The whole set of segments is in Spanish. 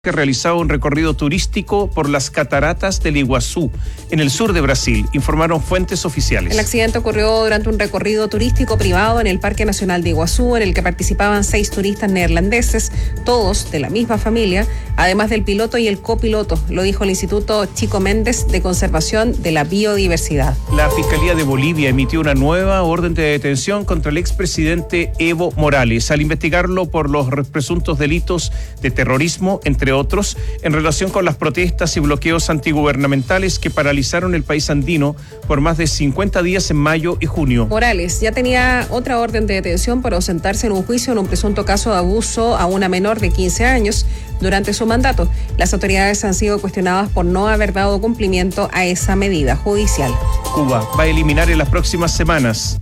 que realizaba un recorrido turístico por las cataratas del Iguazú, en el sur de Brasil, informaron fuentes oficiales. El accidente ocurrió durante un recorrido turístico privado en el Parque Nacional de Iguazú, en el que participaban 6 turistas neerlandeses, todos de la misma familia, además del piloto y el copiloto, lo dijo el Instituto Chico Méndez de Conservación de la Biodiversidad. La Fiscalía de Bolivia emitió una nueva orden de detención contra el expresidente Evo Morales, al investigarlo por los presuntos delitos de terrorismo, entre otros, en relación con las protestas y bloqueos antigubernamentales que paralizaron el país andino por más de 50 días en mayo y junio. Morales ya tenía otra orden de detención por ausentarse en un juicio en un presunto caso de abuso a una menor de 15 años durante su mandato. Las autoridades han sido cuestionadas por no haber dado cumplimiento a esa medida judicial. Cuba va a eliminar en las próximas semanas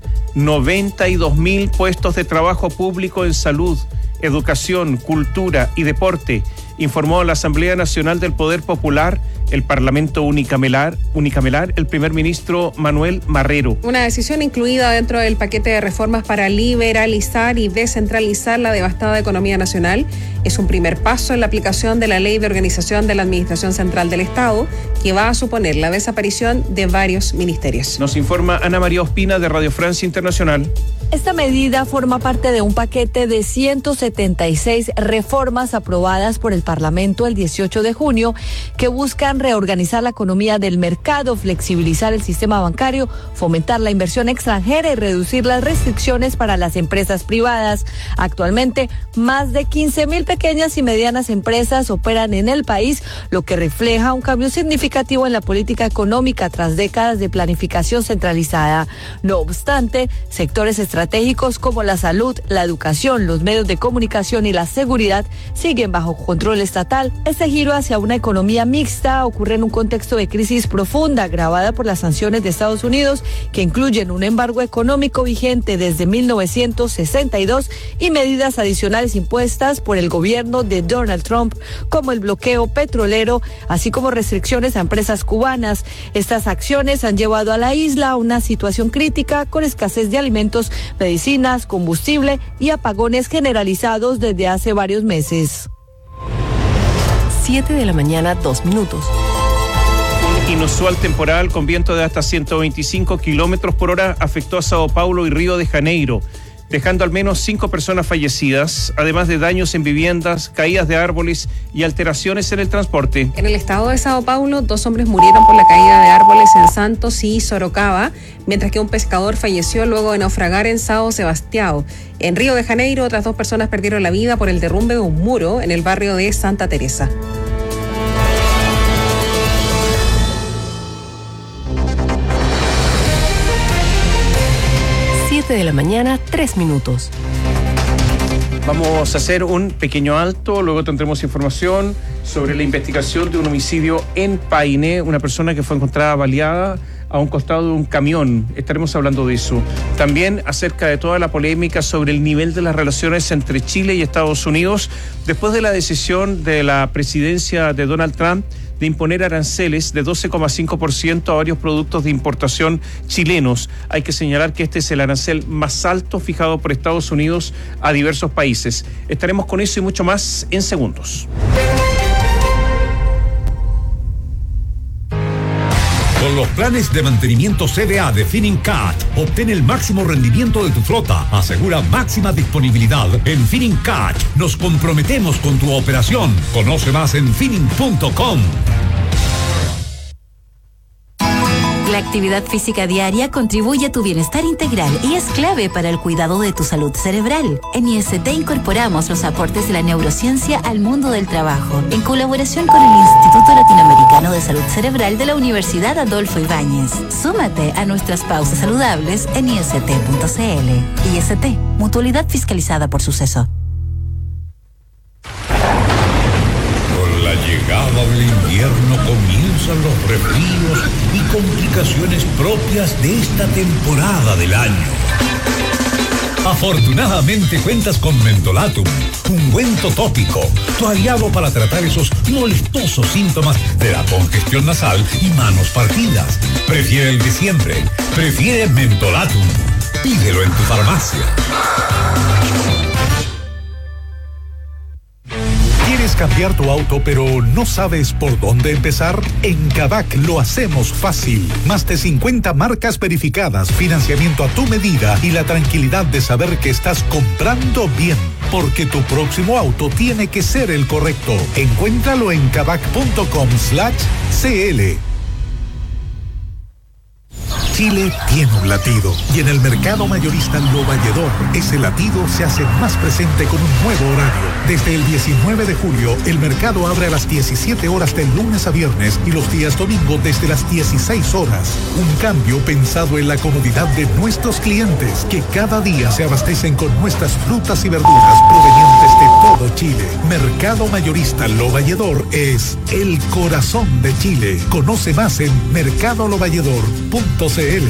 92.000 puestos de trabajo público en salud, educación, cultura y deporte, informó la Asamblea Nacional del Poder Popular, el Parlamento unicameral, el primer ministro Manuel Marrero. Una decisión incluida dentro del paquete de reformas para liberalizar y descentralizar la devastada economía nacional. Es un primer paso en la aplicación de la Ley de Organización de la Administración Central del Estado, que va a suponer la desaparición de varios ministerios. Nos informa Ana María Ospina de Radio Francia Internacional. Esta medida forma parte de un paquete de 176 reformas aprobadas por el Parlamento el 18 de junio que buscan reorganizar la economía del mercado, flexibilizar el sistema bancario, fomentar la inversión extranjera y reducir las restricciones para las empresas privadas. Actualmente, más de 15.000 pequeñas y medianas empresas operan en el país, lo que refleja un cambio significativo en la política económica tras décadas de planificación centralizada. No obstante, sectores estratégicos como la salud, la educación, los medios de comunicación y la seguridad siguen bajo control estatal. Este giro hacia una economía mixta ocurre en un contexto de crisis profunda agravada por las sanciones de Estados Unidos, que incluyen un embargo económico vigente desde 1962 y medidas adicionales impuestas por el gobierno de Donald Trump, como el bloqueo petrolero, así como restricciones a empresas cubanas. Estas acciones han llevado a la isla a una situación crítica con escasez de alimentos, medicinas, combustible y apagones generalizados desde hace varios meses. 7 de la mañana, 2 minutos. Un inusual temporal con viento de hasta 125 kilómetros por hora afectó a Sao Paulo y Río de Janeiro, dejando al menos 5 personas fallecidas, además de daños en viviendas, caídas de árboles y alteraciones en el transporte. En el estado de Sao Paulo, 2 hombres murieron por la caída de árboles en Santos y Sorocaba, mientras que un pescador falleció luego de naufragar en São Sebastião. En Río de Janeiro, otras 2 personas perdieron la vida por el derrumbe de un muro en el barrio de Santa Teresa. De la mañana, 3 minutos. Vamos a hacer un pequeño alto, luego tendremos información sobre la investigación de un homicidio en Paine, una persona que fue encontrada baleada a un costado de un camión. Estaremos hablando de eso. También acerca de toda la polémica sobre el nivel de las relaciones entre Chile y Estados Unidos después de la decisión de la presidencia de Donald Trump de imponer aranceles de 12,5% a varios productos de importación chilenos. Hay que señalar que este es el arancel más alto fijado por Estados Unidos a diversos países. Estaremos con eso y mucho más en segundos. Con los planes de mantenimiento CDA de Finincat, obtén el máximo rendimiento de tu flota. Asegura máxima disponibilidad. En Finincat nos comprometemos con tu operación. Conoce más en Finin.com. La actividad física diaria contribuye a tu bienestar integral y es clave para el cuidado de tu salud cerebral. En IST incorporamos los aportes de la neurociencia al mundo del trabajo, en colaboración con el Instituto Latinoamericano de Salud Cerebral de la Universidad Adolfo Ibáñez. Súmate a nuestras pausas saludables en ist.cl. IST, mutualidad fiscalizada por Suceso. Con la llegada del invierno comienzan los resfríos y complicaciones propias de esta temporada del año. Afortunadamente cuentas con Mentolatum, ungüento tópico, tu aliado para tratar esos molestosos síntomas de la congestión nasal y manos partidas. Prefiere el de siempre, prefiere Mentolatum. Pídelo en tu farmacia. cambiar tu auto pero no sabes por dónde empezar? En Kavak lo hacemos fácil. Más de 50 marcas verificadas, financiamiento a tu medida y la tranquilidad de saber que estás comprando bien. Porque tu próximo auto tiene que ser el correcto. Encuéntralo en kavak.com/cl. Chile tiene un latido y en el mercado mayorista Lo Valledor ese latido se hace más presente con un nuevo horario. Desde el 19 de julio el mercado abre a las 17 horas de lunes a viernes y los días domingo desde las 16 horas. Un cambio pensado en la comodidad de nuestros clientes que cada día se abastecen con nuestras frutas y verduras provenientes de todo Chile. Mercado mayorista Lo Valledor es el corazón de Chile. Conoce más en mercadolovalledor.cl.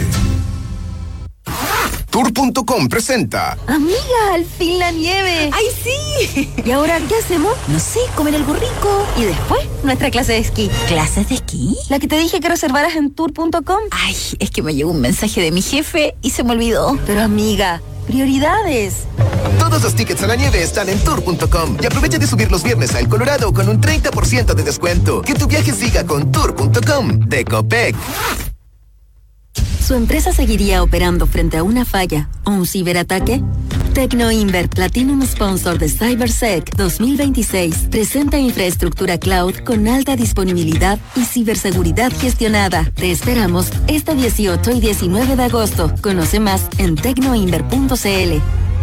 Tour.com presenta. Amiga, al fin la nieve. ¡Ay, sí! ¿Y ahora qué hacemos? No sé, comer algo rico. Y después, nuestra clase de esquí. ¿Clases de esquí? La que te dije que reservaras en Tour.com. Ay, es que me llegó un mensaje de mi jefe y se me olvidó. Pero amiga, prioridades. Todos los tickets a la nieve están en Tour.com y aprovecha de subir los viernes a El Colorado con un 30% de descuento. Que tu viaje siga con Tour.com de Copec. ¿Su empresa seguiría operando frente a una falla o un ciberataque? Tecnoinver Platinum Sponsor de CyberSec 2026 presenta infraestructura cloud con alta disponibilidad y ciberseguridad gestionada. Te esperamos este 18 y 19 de agosto. Conoce más en tecnoinver.cl.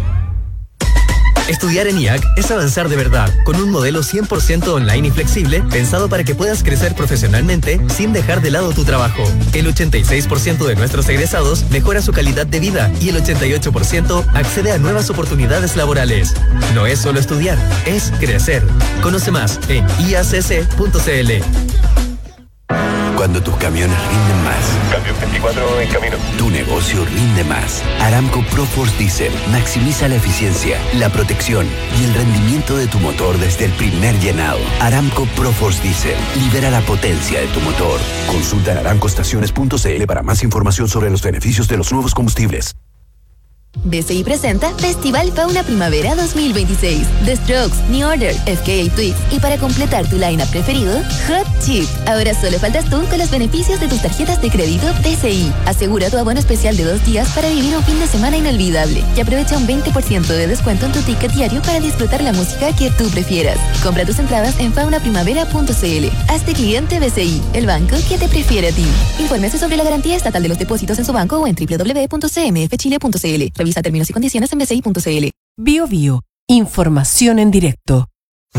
Estudiar en IAC es avanzar de verdad, con un modelo 100% online y flexible, pensado para que puedas crecer profesionalmente sin dejar de lado tu trabajo. El 86% de nuestros egresados mejora su calidad de vida y el 88% accede a nuevas oportunidades laborales. No es solo estudiar, es crecer. Conoce más en iacc.cl. Cuando tus camiones rinden más. Cambio 24 en camino. Tu negocio rinde más. Aramco ProForce Diesel maximiza la eficiencia, la protección y el rendimiento de tu motor desde el primer llenado. Aramco ProForce Diesel libera la potencia de tu motor. Consulta en aramcoestaciones.cl para más información sobre los beneficios de los nuevos combustibles. BCI presenta Festival Fauna Primavera 2026. The Strokes, New Order, FKA Twigs y para completar tu line-up preferido, Hot Chip. Ahora solo faltas tú con los beneficios de tus tarjetas de crédito BCI. Asegura tu abono especial de 2 días para vivir un fin de semana inolvidable y aprovecha un 20% de descuento en tu ticket diario para disfrutar la música que tú prefieras. Compra tus entradas en faunaprimavera.cl. Hazte cliente BCI, el banco que te prefiere a ti. Infórmese sobre la garantía estatal de los depósitos en su banco o en www.cmfchile.cl. Revisa términos y condiciones en bci.cl. Bio Bio. Información en directo.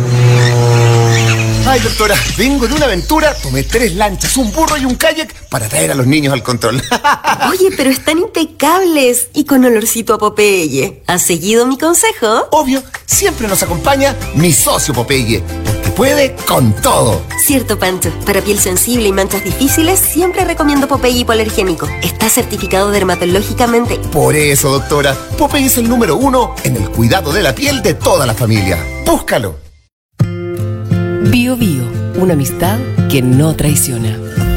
Ay, doctora, vengo de una aventura, tomé 3 lanchas, un burro y un kayak para traer a los niños al control. Oye, pero están impecables y con olorcito a Popeye. ¿Has seguido mi consejo? Obvio, siempre nos acompaña mi socio Popeye, porque puede con todo. Cierto, Pancho. Para piel sensible y manchas difíciles, siempre recomiendo Popeye hipoalergénico. Está certificado dermatológicamente. Por eso, doctora, Popeye es el número 1 en el cuidado de la piel de toda la familia. Búscalo. Bio Bio, una amistad que no traiciona.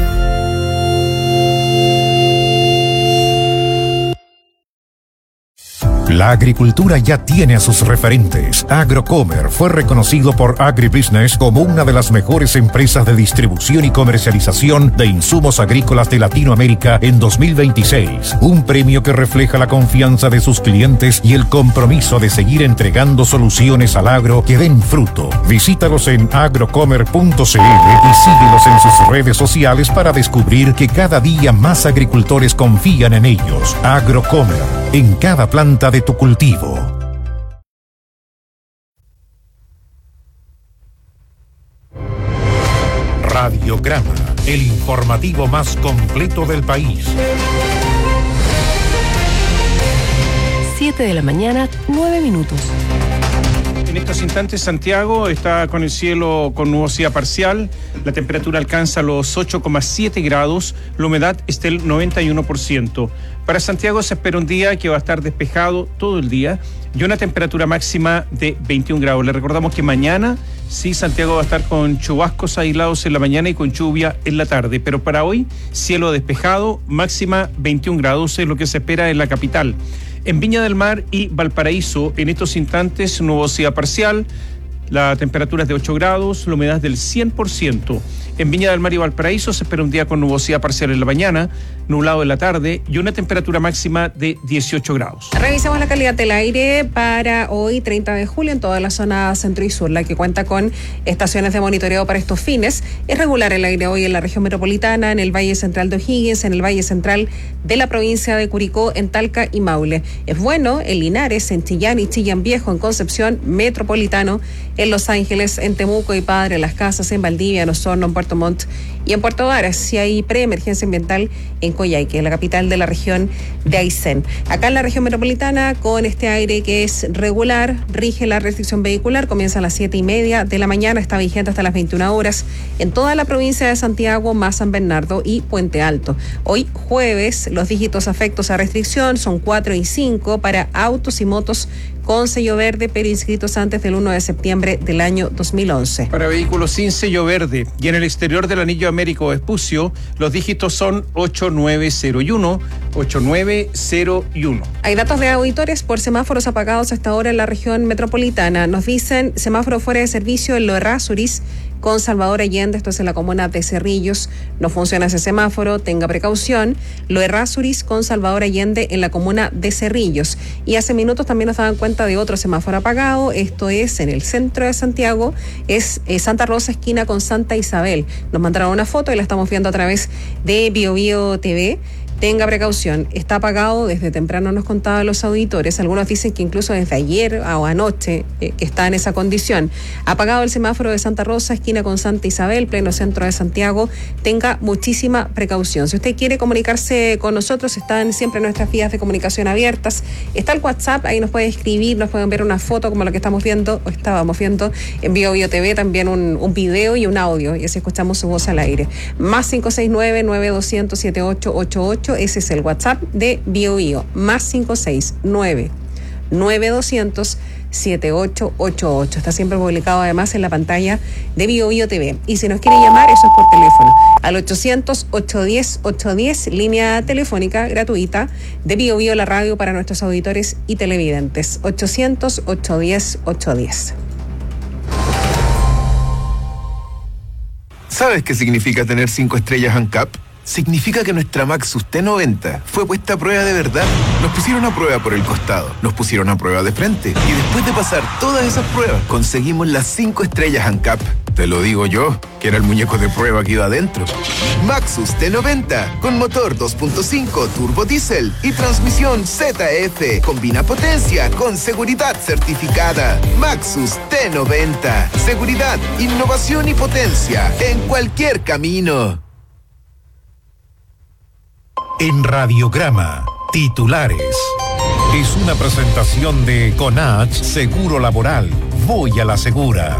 La agricultura ya tiene a sus referentes. Agrocomer fue reconocido por Agribusiness como una de las mejores empresas de distribución y comercialización de insumos agrícolas de Latinoamérica en 2026. Un premio que refleja la confianza de sus clientes y el compromiso de seguir entregando soluciones al agro que den fruto. Visítalos en agrocomer.cl y síguelos en sus redes sociales para descubrir que cada día más agricultores confían en ellos. Agrocomer, en cada planta de tu cultivo. Radiograma, el informativo más completo del país. 7 de la mañana, 9 minutos. En estos instantes Santiago está con el cielo con nubosidad parcial, la temperatura alcanza los 8,7 grados, la humedad está del 91%. Para Santiago se espera un día que va a estar despejado todo el día y una temperatura máxima de 21 grados. Le recordamos que mañana sí Santiago va a estar con chubascos aislados en la mañana y con lluvia en la tarde, pero para hoy cielo despejado, máxima 21 grados es lo que se espera en la capital. En Viña del Mar y Valparaíso, en estos instantes, nubosidad parcial. La temperatura es de 8 grados, la humedad es del 100%. En Viña del Mar y Valparaíso se espera un día con nubosidad parcial en la mañana, nublado en la tarde y una temperatura máxima de 18 grados. Revisamos la calidad del aire para hoy, 30 de julio, en toda la zona centro y sur, la que cuenta con estaciones de monitoreo para estos fines. Es regular el aire hoy en la región metropolitana, en el Valle Central de O'Higgins, en el Valle Central de la provincia de Curicó, en Talca y Maule. Es bueno en Linares, en Chillán y Chillán Viejo, en Concepción, Metropolitano, en Los Ángeles, en Temuco y Padre Las Casas, en Valdivia, en Osorno, en Puerto Montt y en Puerto Varas. Si hay preemergencia ambiental en Coyhaique, la capital de la región de Aysén. Acá en la región metropolitana, con este aire que es regular, rige la restricción vehicular, comienza a las 7:30 de la mañana, está vigente hasta las 21 horas en toda la provincia de Santiago, más San Bernardo y Puente Alto. Hoy jueves, los dígitos afectos a restricción son 4 y 5 para autos y motos con sello verde, pero inscritos antes del 1 de septiembre del año 2011. Para vehículos sin sello verde y en el exterior del anillo Américo Vespucio, los dígitos son 8901, 8901. Hay datos de auditores por semáforos apagados hasta ahora en la región metropolitana. Nos dicen semáforo fuera de servicio en Lo Errázuriz con Salvador Allende, esto es en la comuna de Cerrillos. No funciona ese semáforo, tenga precaución. Lo Errázuriz con Salvador Allende en la comuna de Cerrillos. Y hace minutos también nos daban cuenta de otro semáforo apagado, esto es en el centro de Santiago, es Santa Rosa esquina con Santa Isabel. Nos mandaron una foto y la estamos viendo a través de BioBio TV. Tenga precaución, está apagado desde temprano, nos contaban los auditores. Algunos dicen que incluso desde ayer o anoche que está en esa condición. Apagado el semáforo de Santa Rosa, esquina con Santa Isabel, pleno centro de Santiago. Tenga muchísima precaución. Si usted quiere comunicarse con nosotros, están siempre nuestras vías de comunicación abiertas. Está el WhatsApp, ahí nos puede escribir, nos pueden ver una foto como la que estamos viendo o estábamos viendo en BioBio TV, también un video y un audio, y así escuchamos su voz al aire. Más 569-9200-7888. Ese es el WhatsApp de BioBio, más 569-9200-7888. Está siempre publicado además en la pantalla de BioBio TV. Y si nos quiere llamar, eso es por teléfono, al 800-810-810, línea telefónica gratuita de BioBio, la radio para nuestros auditores y televidentes. 800-810-810. ¿Sabes qué significa tener 5 estrellas ANCAP? Significa que nuestra Maxus T90 fue puesta a prueba de verdad. Nos pusieron a prueba por el costado, nos pusieron a prueba de frente y después de pasar todas esas pruebas conseguimos las 5 estrellas ANCAP. Te lo digo yo, que era el muñeco de prueba que iba adentro. Maxus T90 con motor 2.5 turbo diésel y transmisión ZF. Combina potencia con seguridad certificada. Maxus T90. Seguridad, innovación y potencia en cualquier camino. En Radiograma, titulares. Es una presentación de Conach Seguro Laboral. Voy a la segura.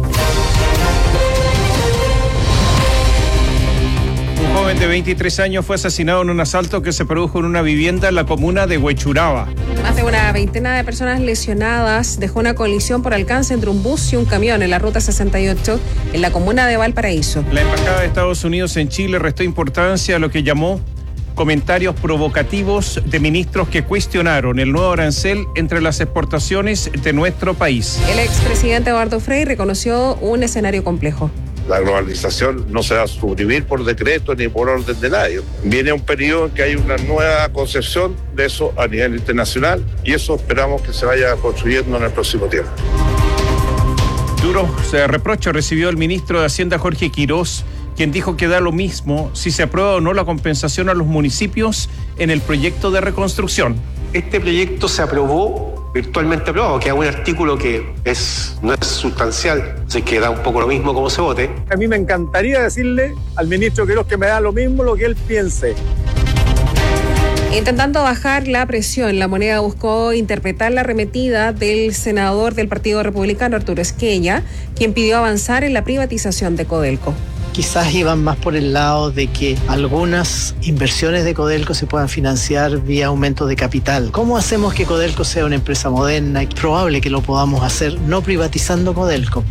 Un joven de 23 años fue asesinado en un asalto que se produjo en una vivienda en la comuna de Huechuraba. Más de una veintena de personas lesionadas dejó una colisión por alcance entre un bus y un camión en la ruta 68 en la comuna de Valparaíso. La Embajada de Estados Unidos en Chile restó importancia a lo que llamó comentarios provocativos de ministros que cuestionaron el nuevo arancel entre las exportaciones de nuestro país. El expresidente Eduardo Frei reconoció un escenario complejo. La globalización no se va a suprimir por decreto ni por orden de nadie. Viene un periodo en que hay una nueva concepción de eso a nivel internacional y eso esperamos que se vaya construyendo en el próximo tiempo. Duro reproche recibió el ministro de Hacienda Jorge Quirós, quien dijo que da lo mismo si se aprueba o no la compensación a los municipios en el proyecto de reconstrucción. Este proyecto se aprobó, virtualmente aprobado, que es un artículo que no es sustancial, así que da un poco lo mismo como se vote. A mí me encantaría decirle al ministro Quirós que me da lo mismo lo que él piense. Intentando bajar la presión, La Moneda buscó interpretar la arremetida del senador del Partido Republicano, Arturo Esquella, quien pidió avanzar en la privatización de Codelco. Quizás iban más por el lado de que algunas inversiones de Codelco se puedan financiar vía aumento de capital. ¿Cómo hacemos que Codelco sea una empresa moderna? Es probable que lo podamos hacer no privatizando Codelco.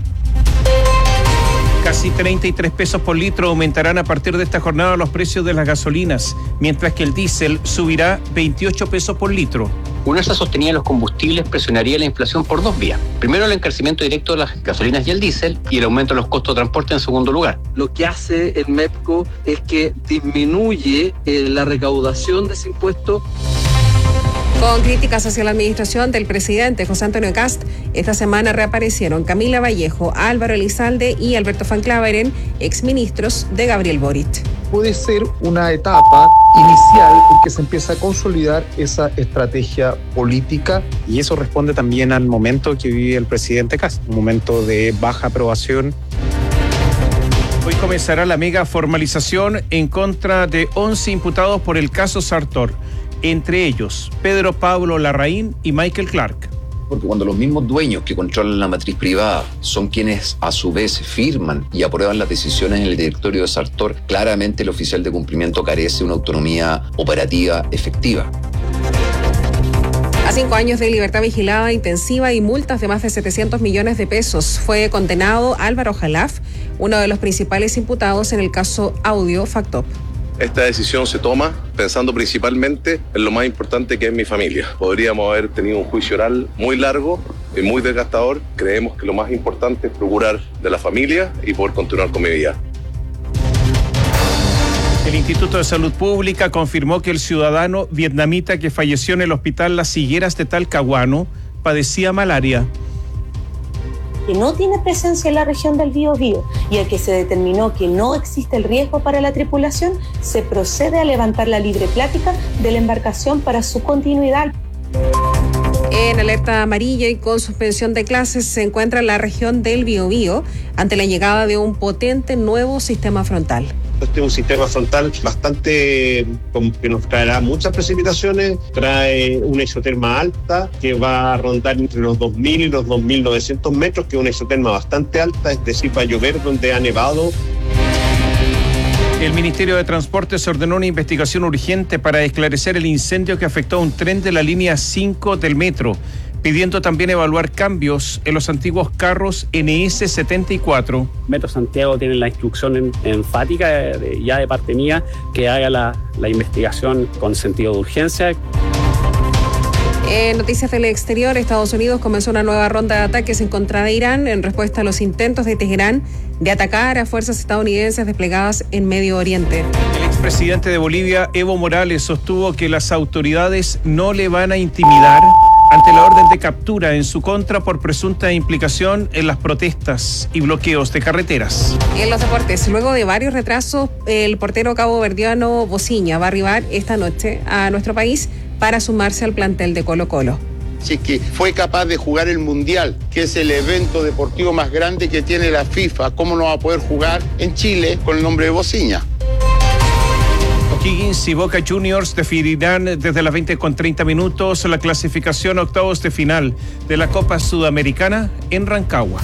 Casi 33 pesos por litro aumentarán a partir de esta jornada los precios de las gasolinas, mientras que el diésel subirá 28 pesos por litro. Un alza sostenida en los combustibles presionaría la inflación por dos vías. Primero, el encarecimiento directo de las gasolinas y el diésel y el aumento de los costos de transporte en segundo lugar. Lo que hace el MEPCO es que disminuye la recaudación de ese impuesto. Con críticas hacia la administración del presidente José Antonio Kast, esta semana reaparecieron Camila Vallejo, Álvaro Elizalde y Alberto Van Claveren, exministros de Gabriel Boric. Puede ser una etapa inicial en que se empieza a consolidar esa estrategia política. Y eso responde también al momento que vive el presidente Kast, un momento de baja aprobación. Hoy comenzará la mega formalización en contra de 11 imputados por el caso Sartor. Entre ellos, Pedro Pablo Larraín y Michael Clark. Porque cuando los mismos dueños que controlan la matriz privada son quienes a su vez firman y aprueban las decisiones en el directorio de Sartor, claramente el oficial de cumplimiento carece de una autonomía operativa efectiva. A 5 años de libertad vigilada intensiva y multas de más de 700 millones de pesos fue condenado Álvaro Jalaf, uno de los principales imputados en el caso Audio Factop. Esta decisión se toma pensando principalmente en lo más importante que es mi familia. Podríamos haber tenido un juicio oral muy largo y muy desgastador. Creemos que lo más importante es procurar de la familia y poder continuar con mi vida. El Instituto de Salud Pública confirmó que el ciudadano vietnamita que falleció en el hospital Las Higueras de Talcahuano padecía malaria. Que no tiene presencia en la región del Biobío y al que se determinó que no existe el riesgo para la tripulación, se procede a levantar la libre plática de la embarcación para su continuidad. En alerta amarilla y con suspensión de clases se encuentra la región del Biobío ante la llegada de un potente nuevo sistema frontal. Este es un sistema frontal bastante que nos traerá muchas precipitaciones, trae una isoterma alta que va a rondar entre los 2.000 y los 2.900 metros, que es una isoterma bastante alta, es decir, va a llover donde ha nevado. El Ministerio de Transportes ordenó una investigación urgente para esclarecer el incendio que afectó a un tren de la línea 5 del metro, pidiendo también evaluar cambios en los antiguos carros NS74. Metro Santiago tiene la instrucción enfática ya de parte mía que haga la investigación con sentido de urgencia. En noticias del exterior, Estados Unidos comenzó una nueva ronda de ataques en contra de Irán en respuesta a los intentos de Teherán de atacar a fuerzas estadounidenses desplegadas en Medio Oriente. El expresidente de Bolivia, Evo Morales, sostuvo que las autoridades no le van a intimidar ante la orden de captura en su contra por presunta implicación en las protestas y bloqueos de carreteras. En los deportes, luego de varios retrasos, el portero caboverdiano Bociña va a arribar esta noche a nuestro país para sumarse al plantel de Colo-Colo. Si es que fue capaz de jugar el Mundial, que es el evento deportivo más grande que tiene la FIFA, ¿cómo no va a poder jugar en Chile con el nombre de Bociña? O'Higgins y Boca Juniors definirán desde las 20:30 la clasificación a octavos de final de la Copa Sudamericana en Rancagua.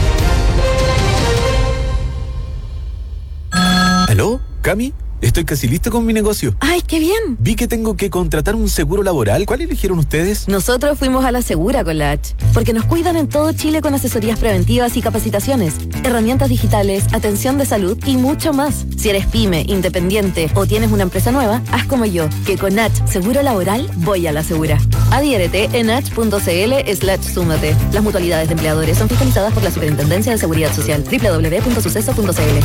¿Aló? ¿Cami? Estoy casi listo con mi negocio. ¡Ay, qué bien! Vi que tengo que contratar un seguro laboral. ¿Cuál eligieron ustedes? Nosotros fuimos a la Segura con la H, porque nos cuidan en todo Chile con asesorías preventivas y capacitaciones, herramientas digitales, atención de salud y mucho más. Si eres pyme, independiente o tienes una empresa nueva, haz como yo, que con H Seguro Laboral voy a la Segura. Adhiérete en h.cl/súmate. Las mutualidades de empleadores son fiscalizadas por la Superintendencia de Seguridad Social. www.suceso.cl.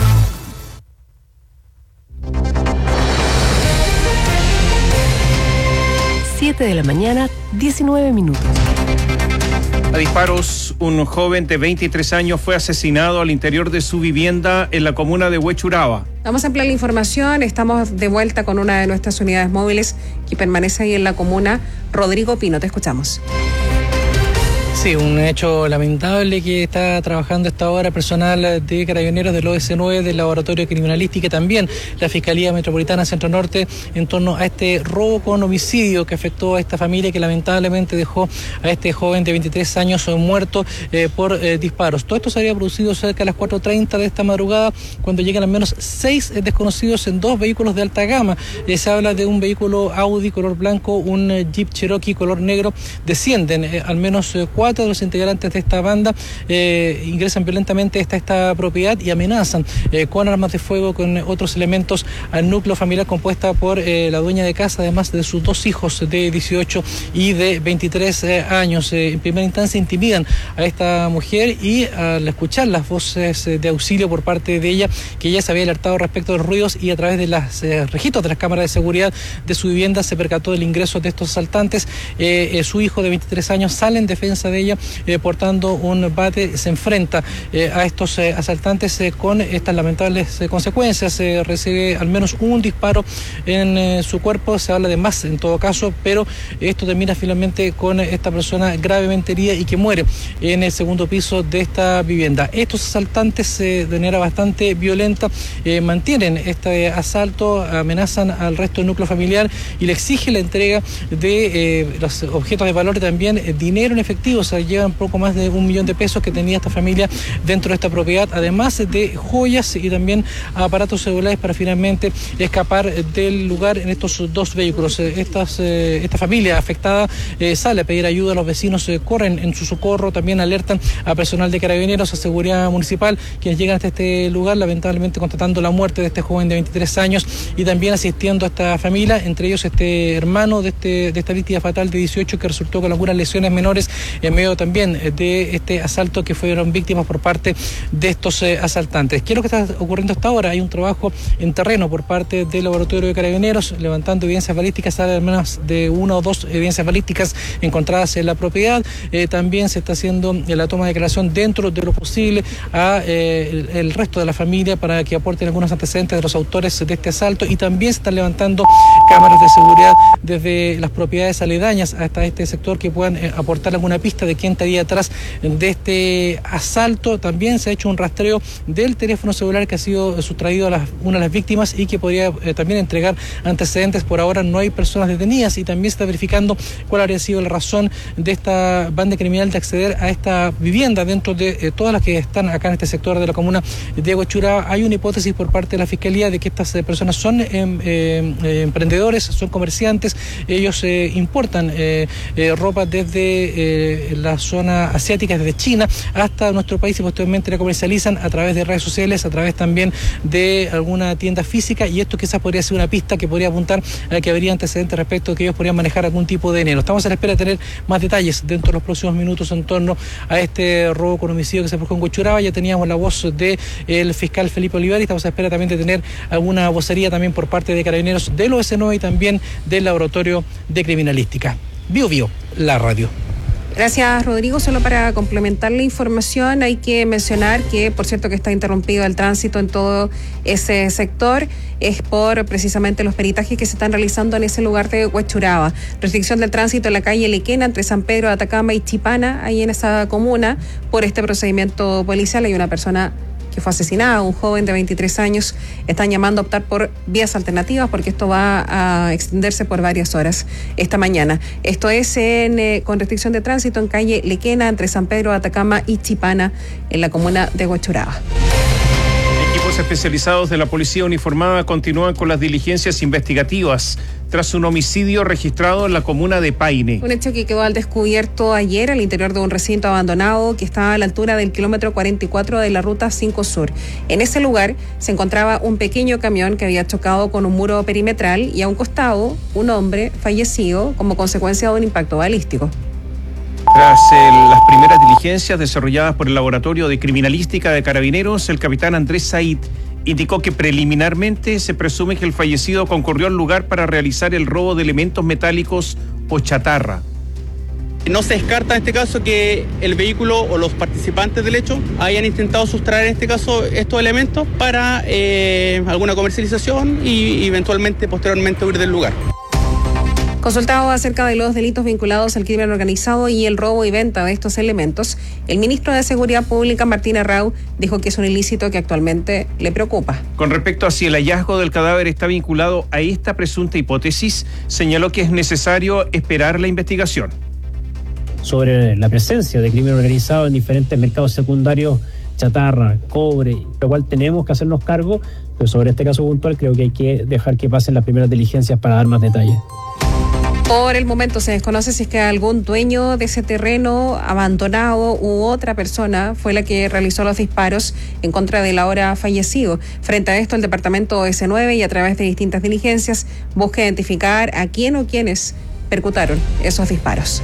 7 de la mañana, 19 minutos. A disparos, un joven de 23 años fue asesinado al interior de su vivienda en la comuna de Huechuraba. Vamos a ampliar la información. Estamos de vuelta con una de nuestras unidades móviles que permanece ahí en la comuna. Rodrigo Pino, te escuchamos. Sí, un hecho lamentable que está trabajando esta hora personal de Carabineros del OS9, del Laboratorio de Criminalística y también la Fiscalía Metropolitana Centro Norte en torno a este robo con homicidio que afectó a esta familia que lamentablemente dejó a este joven de 23 años muerto por disparos. Todo esto se había producido cerca de las 4:30 de esta madrugada cuando llegan al menos 6 desconocidos en 2 vehículos de alta gama. Se habla de un vehículo Audi color blanco, un Jeep Cherokee color negro. Descienden al menos 4 4 de los integrantes de esta banda ingresan violentamente hasta esta propiedad y amenazan con armas de fuego, con otros elementos al núcleo familiar compuesta por la dueña de casa, además de sus 2 hijos de 18 y de 23 años. En primera instancia intimidan a esta mujer y al escuchar las voces de auxilio por parte de ella, que ella se había alertado respecto de los ruidos y a través de los registros de las cámaras de seguridad de su vivienda se percató del ingreso de estos asaltantes. Su hijo de 23 años sale en defensa de ella portando un bate, se enfrenta a estos asaltantes con estas lamentables consecuencias. Recibe al menos un disparo en su cuerpo, se habla de más en todo caso, pero esto termina finalmente con esta persona gravemente herida y que muere en el segundo piso de esta vivienda. Estos asaltantes de manera bastante violenta mantienen este asalto, amenazan al resto del núcleo familiar y le exigen la entrega de los objetos de valor y también dinero en efectivo. O sea, llevan poco más de 1 millón de pesos que tenía esta familia dentro de esta propiedad, además de joyas y también aparatos celulares para finalmente escapar del lugar en estos 2 vehículos. Esta familia afectada sale a pedir ayuda a los vecinos, corren en su socorro, también alertan a personal de Carabineros, a seguridad municipal, quienes llegan hasta este lugar, lamentablemente constatando la muerte de este joven de 23 años y también asistiendo a esta familia, entre ellos este hermano de esta víctima fatal de 18 que resultó con algunas lesiones menores en medio también de este asalto que fueron víctimas por parte de estos asaltantes. ¿Qué es lo que está ocurriendo hasta ahora? Hay un trabajo en terreno por parte del laboratorio de Carabineros, levantando evidencias balísticas, al menos de 1 o 2 evidencias balísticas encontradas en la propiedad. También se está haciendo la toma de declaración dentro de lo posible a el resto de la familia para que aporten algunos antecedentes de los autores de este asalto, y también se están levantando cámaras de seguridad desde las propiedades aledañas hasta este sector que puedan aportar alguna pista de quién estaría atrás de este asalto. También se ha hecho un rastreo del teléfono celular que ha sido sustraído a una de las víctimas y que podría también entregar antecedentes. Por ahora no hay personas detenidas y también se está verificando cuál habría sido la razón de esta banda criminal de acceder a esta vivienda dentro de todas las que están acá en este sector de la comuna de Huechuraba. Hay una hipótesis por parte de la Fiscalía de que estas personas son emprendedores, son comerciantes, ellos importan ropa desde la zona asiática, desde China hasta nuestro país, y posteriormente la comercializan a través de redes sociales, a través también de alguna tienda física, y esto quizás podría ser una pista que podría apuntar a que habría antecedentes respecto a que ellos podrían manejar algún tipo de dinero. Estamos a la espera de tener más detalles dentro de los próximos minutos en torno a este robo con homicidio que se produjo en Huechuraba. Ya teníamos la voz del fiscal Felipe Olivari, estamos a la espera también de tener alguna vocería también por parte de Carabineros del OS9 y también del Laboratorio de Criminalística. Bio Bio, la radio. Gracias, Rodrigo. Solo para complementar la información, hay que mencionar que, por cierto, que está interrumpido el tránsito en todo ese sector. Es por precisamente los peritajes que se están realizando en ese lugar de Huechuraba. Restricción del tránsito en la calle Lequena entre San Pedro de Atacama y Chipana, ahí en esa comuna, por este procedimiento policial. Hay una persona que fue asesinada, un joven de 23 años. Están llamando a optar por vías alternativas porque esto va a extenderse por varias horas esta mañana. Esto es con restricción de tránsito en calle Lequena entre San Pedro de Atacama y Chipana en la comuna de Huechuraba. Equipos especializados de la Policía Uniformada continúan con las diligencias investigativas tras un homicidio registrado en la comuna de Paine. Un hecho que quedó al descubierto ayer al interior de un recinto abandonado que estaba a la altura del kilómetro 44 de la ruta 5 Sur. En ese lugar se encontraba un pequeño camión que había chocado con un muro perimetral y a un costado un hombre fallecido como consecuencia de un impacto balístico. Tras las primeras diligencias desarrolladas por el Laboratorio de Criminalística de Carabineros, el capitán Andrés Said indicó que preliminarmente se presume que el fallecido concurrió al lugar para realizar el robo de elementos metálicos o chatarra. No se descarta en este caso que el vehículo o los participantes del hecho hayan intentado sustraer en este caso estos elementos para alguna comercialización y eventualmente posteriormente huir del lugar. Consultado acerca de los delitos vinculados al crimen organizado y el robo y venta de estos elementos, el ministro de Seguridad Pública, Martín Arrau, dijo que es un ilícito que actualmente le preocupa. Con respecto a si el hallazgo del cadáver está vinculado a esta presunta hipótesis, señaló que es necesario esperar la investigación. Sobre la presencia de crimen organizado en diferentes mercados secundarios, chatarra, cobre, lo cual tenemos que hacernos cargo, pero sobre este caso puntual creo que hay que dejar que pasen las primeras diligencias para dar más detalles. Por el momento se desconoce si es que algún dueño de ese terreno abandonado u otra persona fue la que realizó los disparos en contra del ahora fallecido. Frente a esto, el departamento S9 y a través de distintas diligencias busca identificar a quién o quiénes percutaron esos disparos.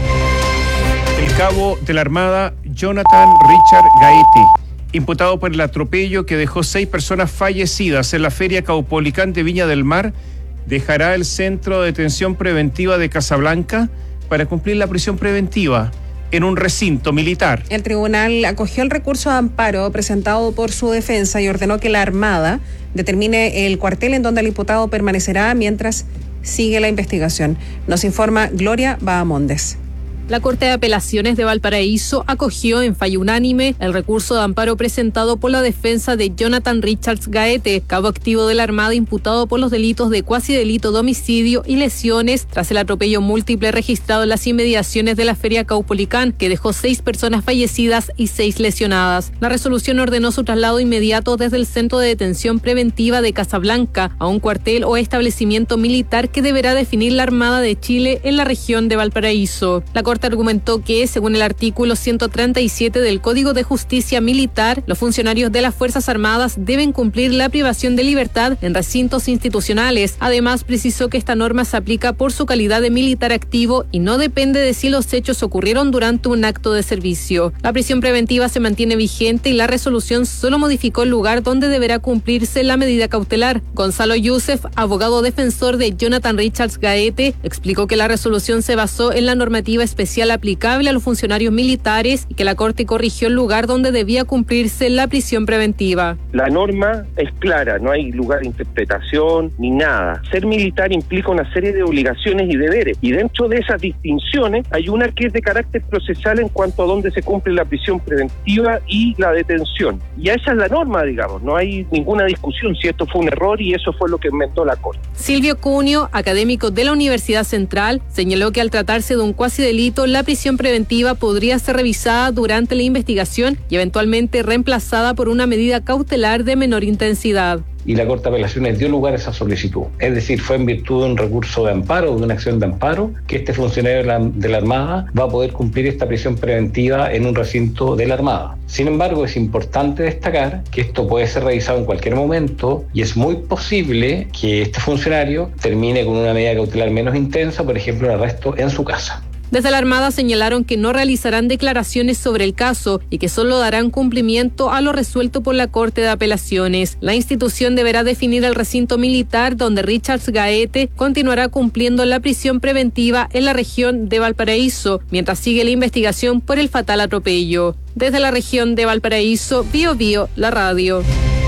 El cabo de la Armada, Jonathan Richard Gaete, imputado por el atropello que dejó 6 personas fallecidas en la Feria Caupolicán de Viña del Mar, dejará el Centro de Detención Preventiva de Casablanca para cumplir la prisión preventiva en un recinto militar. El tribunal acogió el recurso de amparo presentado por su defensa y ordenó que la Armada determine el cuartel en donde el imputado permanecerá mientras sigue la investigación. Nos informa Gloria Bahamondes. La Corte de Apelaciones de Valparaíso acogió en fallo unánime el recurso de amparo presentado por la defensa de Jonathan Richards Gaete, cabo activo de la Armada imputado por los delitos de cuasi delito de homicidio y lesiones tras el atropello múltiple registrado en las inmediaciones de la Feria Caupolicán, que dejó 6 personas fallecidas y 6 lesionadas. La resolución ordenó su traslado inmediato desde el Centro de Detención Preventiva de Casablanca a un cuartel o establecimiento militar que deberá definir la Armada de Chile en la región de Valparaíso. La Corte argumentó que, según el artículo 137 del Código de Justicia Militar, los funcionarios de las Fuerzas Armadas deben cumplir la privación de libertad en recintos institucionales. Además, precisó que esta norma se aplica por su calidad de militar activo y no depende de si los hechos ocurrieron durante un acto de servicio. La prisión preventiva se mantiene vigente y la resolución solo modificó el lugar donde deberá cumplirse la medida cautelar. Gonzalo Youssef, abogado defensor de Jonathan Richards Gaete, explicó que la resolución se basó en la normativa especial aplicable a los funcionarios militares y que la Corte corrigió el lugar donde debía cumplirse la prisión preventiva. La norma es clara, no hay lugar de interpretación ni nada. Ser militar implica una serie de obligaciones y deberes, y dentro de esas distinciones hay una que es de carácter procesal en cuanto a dónde se cumple la prisión preventiva y la detención. Y esa es la norma, digamos, no hay ninguna discusión si esto fue un error y eso fue lo que inventó la Corte. Silvio Cunio, académico de la Universidad Central, señaló que al tratarse de un cuasi delito, la prisión preventiva podría ser revisada durante la investigación y eventualmente reemplazada por una medida cautelar de menor intensidad. Y la Corte de Apelaciones dio lugar a esa solicitud. Es decir, fue en virtud de un recurso de amparo, de una acción de amparo, que este funcionario de la Armada va a poder cumplir esta prisión preventiva en un recinto de la Armada. Sin embargo, es importante destacar que esto puede ser revisado en cualquier momento y es muy posible que este funcionario termine con una medida cautelar menos intensa, por ejemplo, el arresto en su casa. Desde la Armada señalaron que no realizarán declaraciones sobre el caso y que solo darán cumplimiento a lo resuelto por la Corte de Apelaciones. La institución deberá definir el recinto militar donde Richards Gaete continuará cumpliendo la prisión preventiva en la región de Valparaíso, mientras sigue la investigación por el fatal atropello. Desde la región de Valparaíso, Bío Bío, la radio.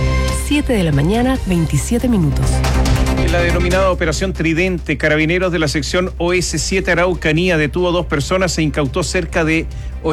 7 de la mañana, 27 minutos. En la denominada Operación Tridente, Carabineros de la sección OS7 Araucanía detuvo a 2 personas e incautó cerca de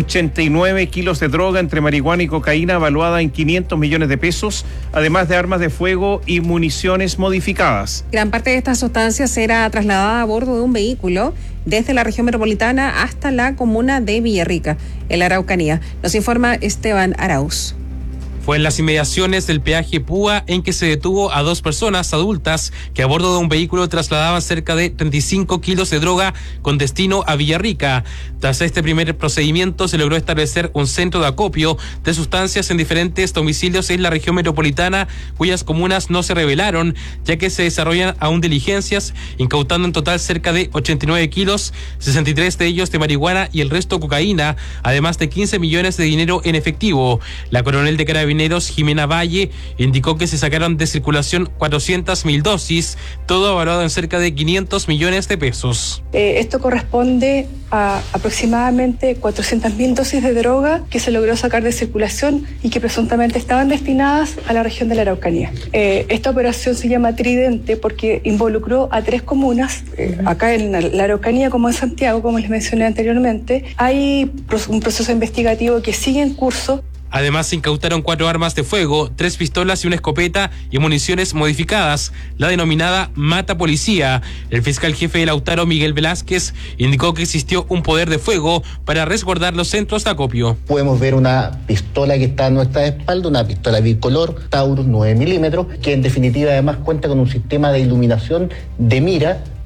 89 kilos de droga entre marihuana y cocaína valuada en 500 millones de pesos, además de armas de fuego y municiones modificadas. Gran parte de estas sustancias era trasladada a bordo de un vehículo desde la región metropolitana hasta la comuna de Villarrica, en la Araucanía. Nos informa Esteban Arauz. Fue en las inmediaciones del peaje Púa en que se detuvo a 2 personas adultas que a bordo de un vehículo trasladaban cerca de 35 kilos de droga con destino a Villarrica. Tras este primer procedimiento se logró establecer un centro de acopio de sustancias en diferentes domicilios en la región metropolitana, cuyas comunas no se revelaron, ya que se desarrollan aún diligencias, incautando en total cerca de 89 kilos, 63 de ellos de marihuana y el resto cocaína, además de 15 millones de dinero en efectivo. La coronel de Carabineros, Jimena Valle, indicó que se sacaron de circulación 400.000 dosis, todo evaluado en cerca de 500 millones de pesos. Esto corresponde a aproximadamente 400.000 dosis de droga que se logró sacar de circulación y que presuntamente estaban destinadas a la región de la Araucanía. Esta operación se llama Tridente porque involucró a 3 comunas, acá en la Araucanía como en Santiago, como les mencioné anteriormente. Hay un proceso investigativo que sigue en curso. Además, se incautaron 4 armas de fuego, 3 pistolas y una escopeta y municiones modificadas, la denominada Mata Policía. El fiscal jefe de Lautaro, Miguel Velázquez, indicó que existió un poder de fuego para resguardar los centros de acopio. Podemos ver una pistola que está a nuestra espalda, una pistola bicolor, Taurus 9 milímetros, que en definitiva además cuenta con un sistema de iluminación de mira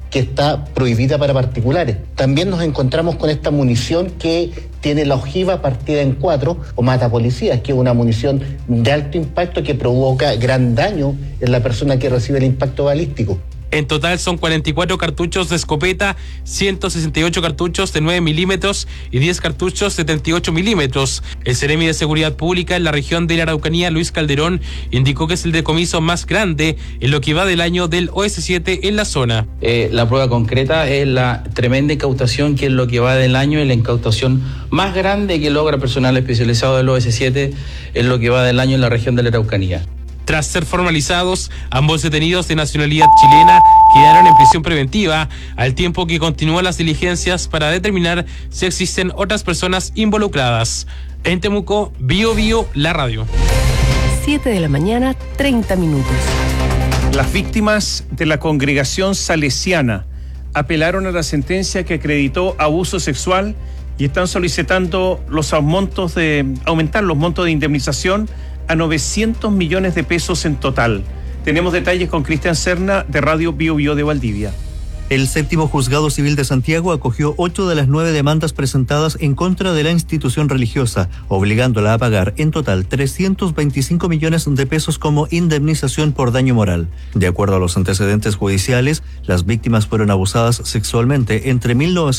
que está prohibida para particulares. También nos encontramos con esta munición que tiene la ojiva partida en 4 o mata policías, que es una munición de alto impacto que provoca gran daño en la persona que recibe el impacto balístico. En total son 44 cartuchos de escopeta, 168 cartuchos de 9 milímetros y 10 cartuchos de 38 milímetros. El Seremi de Seguridad Pública en la región de la Araucanía, Luis Calderón, indicó que es el decomiso más grande en lo que va del año del OS7 en la zona. La prueba concreta es la tremenda incautación, que es lo que va del año, y la incautación más grande que logra personal especializado del OS7 es lo que va del año en la región de la Araucanía. Tras ser formalizados, ambos detenidos de nacionalidad chilena quedaron en prisión preventiva, al tiempo que continúan las diligencias para determinar si existen otras personas involucradas. En Temuco, Bio Bio, la radio. 7 de la mañana, 30 minutos. Las víctimas de la congregación salesiana apelaron a la sentencia que acreditó abuso sexual y están solicitando aumentar los montos de indemnización a 900 millones de pesos en total. Tenemos detalles con Cristian Serna de Radio Bio Bio de Valdivia. El séptimo juzgado civil de Santiago acogió 8 de las 9 demandas presentadas en contra de la institución religiosa, obligándola a pagar en total 325 millones de pesos como indemnización por daño moral. De acuerdo a los antecedentes judiciales, las víctimas fueron abusadas sexualmente entre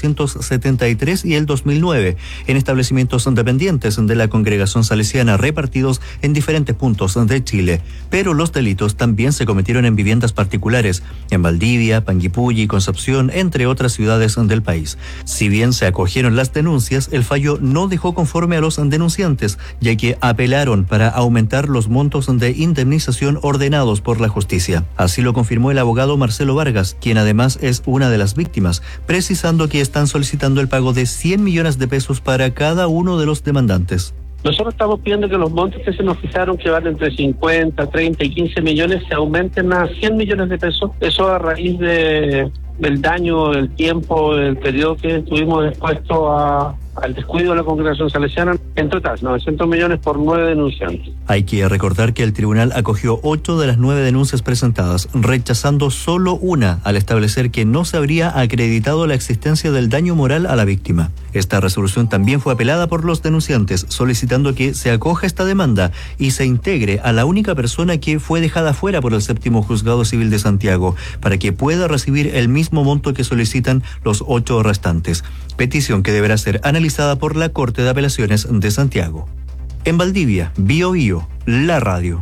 1973 y el 2009 en establecimientos dependientes de la congregación salesiana repartidos en diferentes puntos de Chile. Pero los delitos también se cometieron en viviendas particulares, en Valdivia, Panguipulli, Concepción, entre otras ciudades del país. Si bien se acogieron las denuncias, el fallo no dejó conforme a los denunciantes, ya que apelaron para aumentar los montos de indemnización ordenados por la justicia. Así lo confirmó el abogado Marcelo Vargas, quien además es una de las víctimas, precisando que están solicitando el pago de 100 millones de pesos para cada uno de los demandantes. Nosotros estamos pidiendo que los montos que se nos fijaron, que van entre 50, 30 y 15 millones, se aumenten a 100 millones de pesos. Eso a raíz del daño, el tiempo, el periodo que estuvimos expuestos al descuido de la congregación salesiana. En total, 900 millones por 9 denunciantes. Hay que recordar que el tribunal acogió 8 de las 9 denuncias presentadas, rechazando solo una al establecer que no se habría acreditado la existencia del daño moral a la víctima. Esta resolución también fue apelada por los denunciantes, solicitando que se acoja esta demanda y se integre a la única persona que fue dejada fuera por el séptimo juzgado civil de Santiago, para que pueda recibir el mismo monto que solicitan los 8 restantes. Petición que deberá ser analizada por la Corte de Apelaciones de Santiago. En Valdivia, Bio Bio, la radio.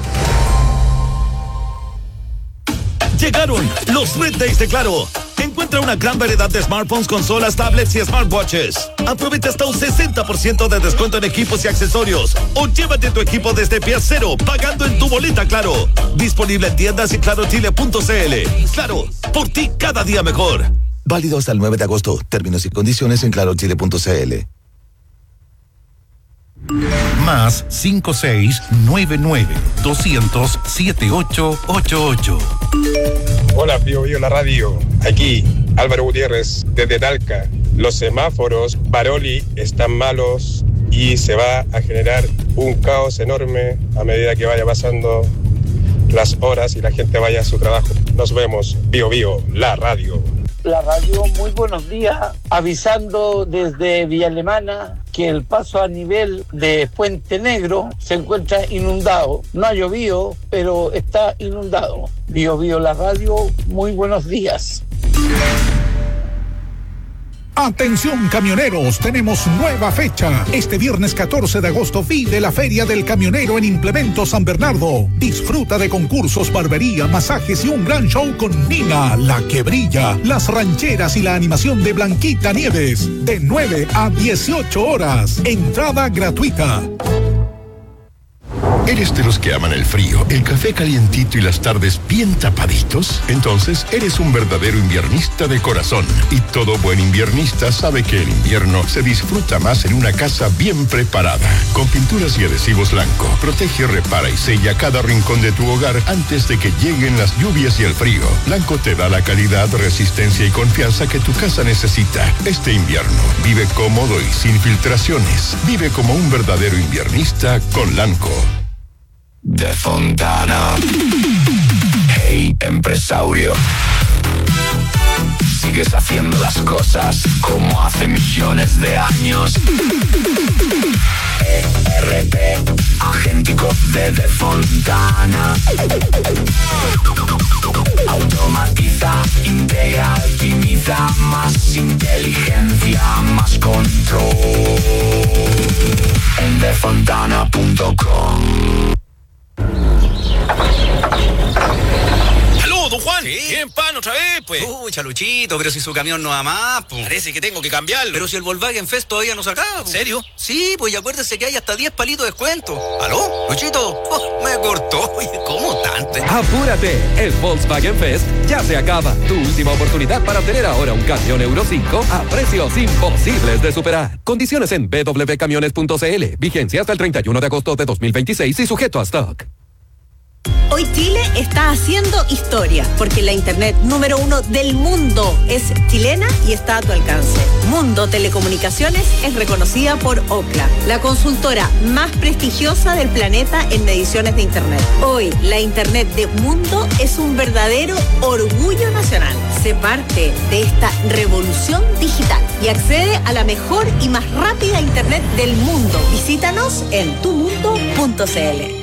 Llegaron los Red Days de Claro. Encuentra una gran variedad de smartphones, consolas, tablets y smartwatches. Aprovecha hasta un 60% de descuento en equipos y accesorios. O llévate tu equipo desde pie cero, pagando en tu boleta Claro. Disponible en tiendas y clarochile.cl. Claro, por ti cada día mejor. Válido hasta el 9 de agosto. Términos y condiciones en clarochile.cl. Más 5699-200-7888. Hola, Bio Bio, la radio. Aquí, Álvaro Gutiérrez, desde Talca. Los semáforos Baroli están malos y se va a generar un caos enorme a medida que vaya pasando las horas y la gente vaya a su trabajo. Nos vemos, Bio Bio, la radio. La radio, muy buenos días, avisando desde Villa Alemana que el paso a nivel de Puente Negro se encuentra inundado. No ha llovido, pero está inundado. Bio Bio, la radio, muy buenos días. Atención camioneros, tenemos nueva fecha. Este viernes 14 de agosto vive la Feria del Camionero en Implemento San Bernardo. Disfruta de concursos, barbería, masajes y un gran show con Nina, la que brilla, las rancheras y la animación de Blanquita Nieves. De 9 a 18 horas. Entrada gratuita. ¿Eres de los que aman el frío, el café calientito y las tardes bien tapaditos? Entonces eres un verdadero inviernista de corazón. Y todo buen inviernista sabe que el invierno se disfruta más en una casa bien preparada. Con pinturas y adhesivos Lanco, protege, repara y sella cada rincón de tu hogar antes de que lleguen las lluvias y el frío. Lanco te da la calidad, resistencia y confianza que tu casa necesita. Este invierno, vive cómodo y sin filtraciones. Vive como un verdadero inviernista con Lanco. De Fontana. Hey, empresario. sigues haciendo las cosas como hace millones de años. ERP, agéntico de Fontana. Automatiza, integra, optimiza, más inteligencia, más control. En defontana.com. ¡Aló, don Juan! ¿Sí? ¿Bien, pan, otra vez, pues? Chaluchito, pero si su camión no va más, pues. Parece que tengo que cambiarlo. Pero si el Volkswagen Fest todavía no se acaba, ¿En serio? Sí, pues y acuérdese que hay hasta 10 palitos de descuento. ¿Aló, Luchito? Oh, me cortó. Oye, ¿cómo tanto? ¡Apúrate! El Volkswagen Fest ya se acaba. Tu última oportunidad para obtener ahora un camión Euro 5 a precios imposibles de superar. Condiciones en www.camiones.cl. Vigencia hasta el 31 de agosto de 2026 y sujeto a stock. Hoy Chile está haciendo historia, porque la internet número 1 del mundo es chilena y está a tu alcance. Mundo Telecomunicaciones es reconocida por Ookla, la consultora más prestigiosa del planeta en mediciones de internet. Hoy, la internet de Mundo es un verdadero orgullo nacional. Sé parte de esta revolución digital y accede a la mejor y más rápida internet del mundo. Visítanos en tumundo.cl.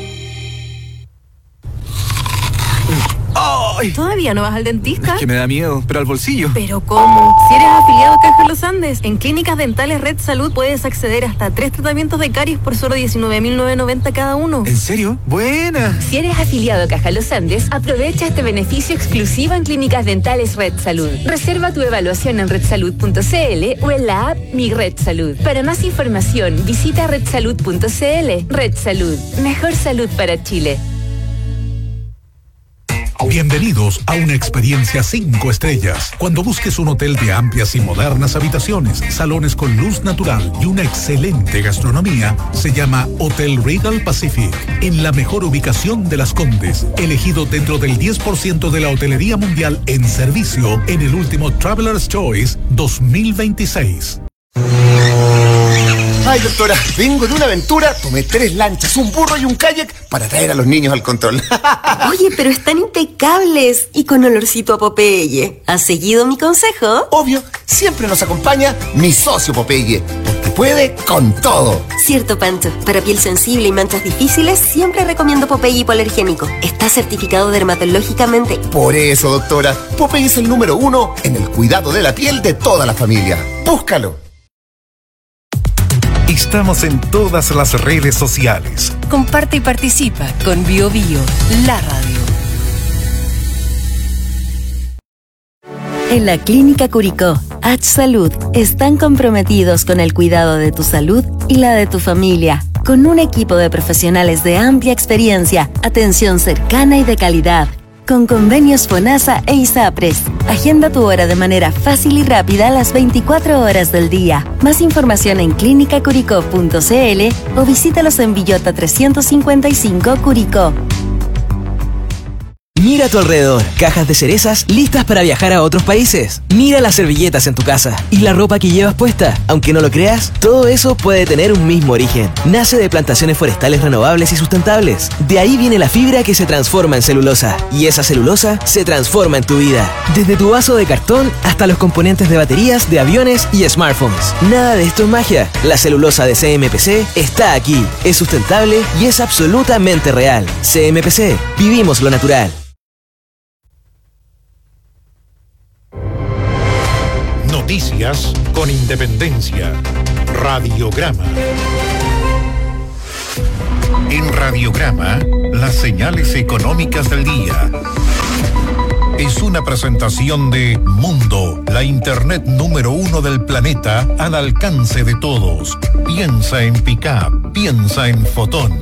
¡Ay! ¿Todavía no vas al dentista? Es que me da miedo, pero al bolsillo. ¿Pero cómo? Si eres afiliado a Caja Los Andes, en Clínicas Dentales Red Salud puedes acceder hasta 3 tratamientos de caries por solo $19.990 cada uno. ¿En serio? ¡Buena! Si eres afiliado a Caja Los Andes, aprovecha este beneficio exclusivo en Clínicas Dentales Red Salud. Reserva tu evaluación en redsalud.cl o en la app Mi Red Salud. Para más información, visita redsalud.cl. Red Salud. Mejor salud para Chile. Bienvenidos a una experiencia 5 estrellas. Cuando busques un hotel de amplias y modernas habitaciones, salones con luz natural y una excelente gastronomía, se llama Hotel Regal Pacific, en la mejor ubicación de Las Condes, elegido dentro del 10% de la hotelería mundial en servicio en el último Traveler's Choice 2026. Ay, doctora, vengo de una aventura, tomé 3 lanchas, un burro y un kayak para traer a los niños al control. Oye, pero están impecables y con olorcito a Popeye. ¿Has seguido mi consejo? Obvio, siempre nos acompaña mi socio Popeye, porque puede con todo. Cierto, Pancho. Para piel sensible y manchas difíciles, siempre recomiendo Popeye hipoalergénico. Está certificado dermatológicamente. Por eso, doctora, Popeye es el número 1 en el cuidado de la piel de toda la familia. Búscalo. Estamos en todas las redes sociales. Comparte y participa con BioBio, la radio. En la Clínica Curicó, H Salud están comprometidos con el cuidado de tu salud y la de tu familia, con un equipo de profesionales de amplia experiencia, atención cercana y de calidad. Con convenios FONASA e ISAPRES. Agenda tu hora de manera fácil y rápida a las 24 horas del día. Más información en clinicacuricó.cl o visítalos en Villota 355 Curicó. Mira a tu alrededor, cajas de cerezas listas para viajar a otros países. Mira las servilletas en tu casa y la ropa que llevas puesta. Aunque no lo creas, todo eso puede tener un mismo origen. Nace de plantaciones forestales renovables y sustentables. De ahí viene la fibra que se transforma en celulosa. Y esa celulosa se transforma en tu vida. Desde tu vaso de cartón hasta los componentes de baterías, de aviones y smartphones. Nada de esto es magia. La celulosa de CMPC está aquí. Es sustentable y es absolutamente real. CMPC, vivimos lo natural. Noticias con independencia. Radiograma. En Radiograma, las señales económicas del día. Es una presentación de Mundo, la internet número 1 del planeta al alcance de todos. Piensa en Pickup, piensa en Fotón.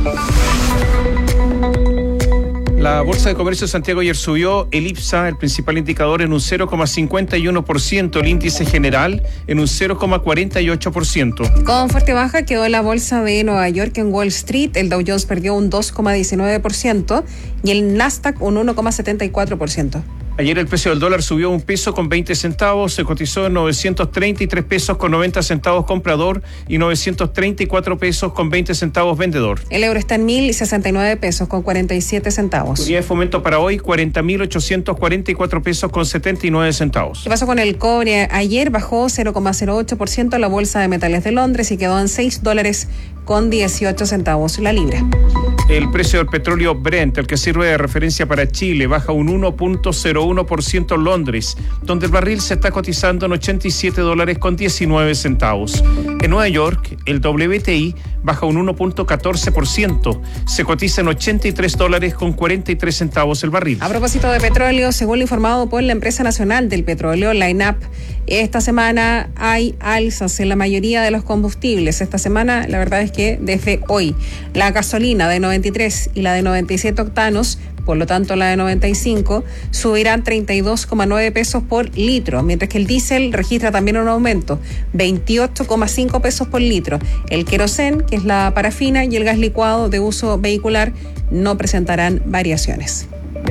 La Bolsa de Comercio de Santiago ayer subió el IPSA, el principal indicador, en un 0,51%, el índice general en un 0,48%. Con fuerte baja quedó la Bolsa de Nueva York. En Wall Street el Dow Jones perdió un 2,19% y el Nasdaq un 1,74%. Ayer el precio del dólar subió 1 peso con 20 centavos, se cotizó en 933 pesos con 90 centavos comprador y 934 pesos con 20 centavos vendedor. El euro está en 1.069 pesos con 47 centavos. Unidad de fomento para hoy, 40.844 pesos con 79 centavos. ¿Qué pasó con el cobre? Ayer bajó 0,08% la bolsa de metales de Londres y quedó en $6 con 18 centavos la libra. El precio del petróleo Brent, el que sirve de referencia para Chile, baja un 1.01% en Londres, donde el barril se está cotizando en $87 con 19 centavos. En Nueva York, el WTI baja un 1.14%, se cotiza en $83 con 43 centavos el barril. A propósito de petróleo, según lo informado por la empresa nacional del petróleo, la ENAP, esta semana hay alzas en la mayoría de los combustibles. Esta semana, la verdad es que desde hoy, la gasolina de 93 y la de 97 octanos, por lo tanto la de 95, subirán 32,9 pesos por litro, mientras que el diésel registra también un aumento, 28,5 pesos por litro. El querosén, que es la parafina, y el gas licuado de uso vehicular no presentarán variaciones.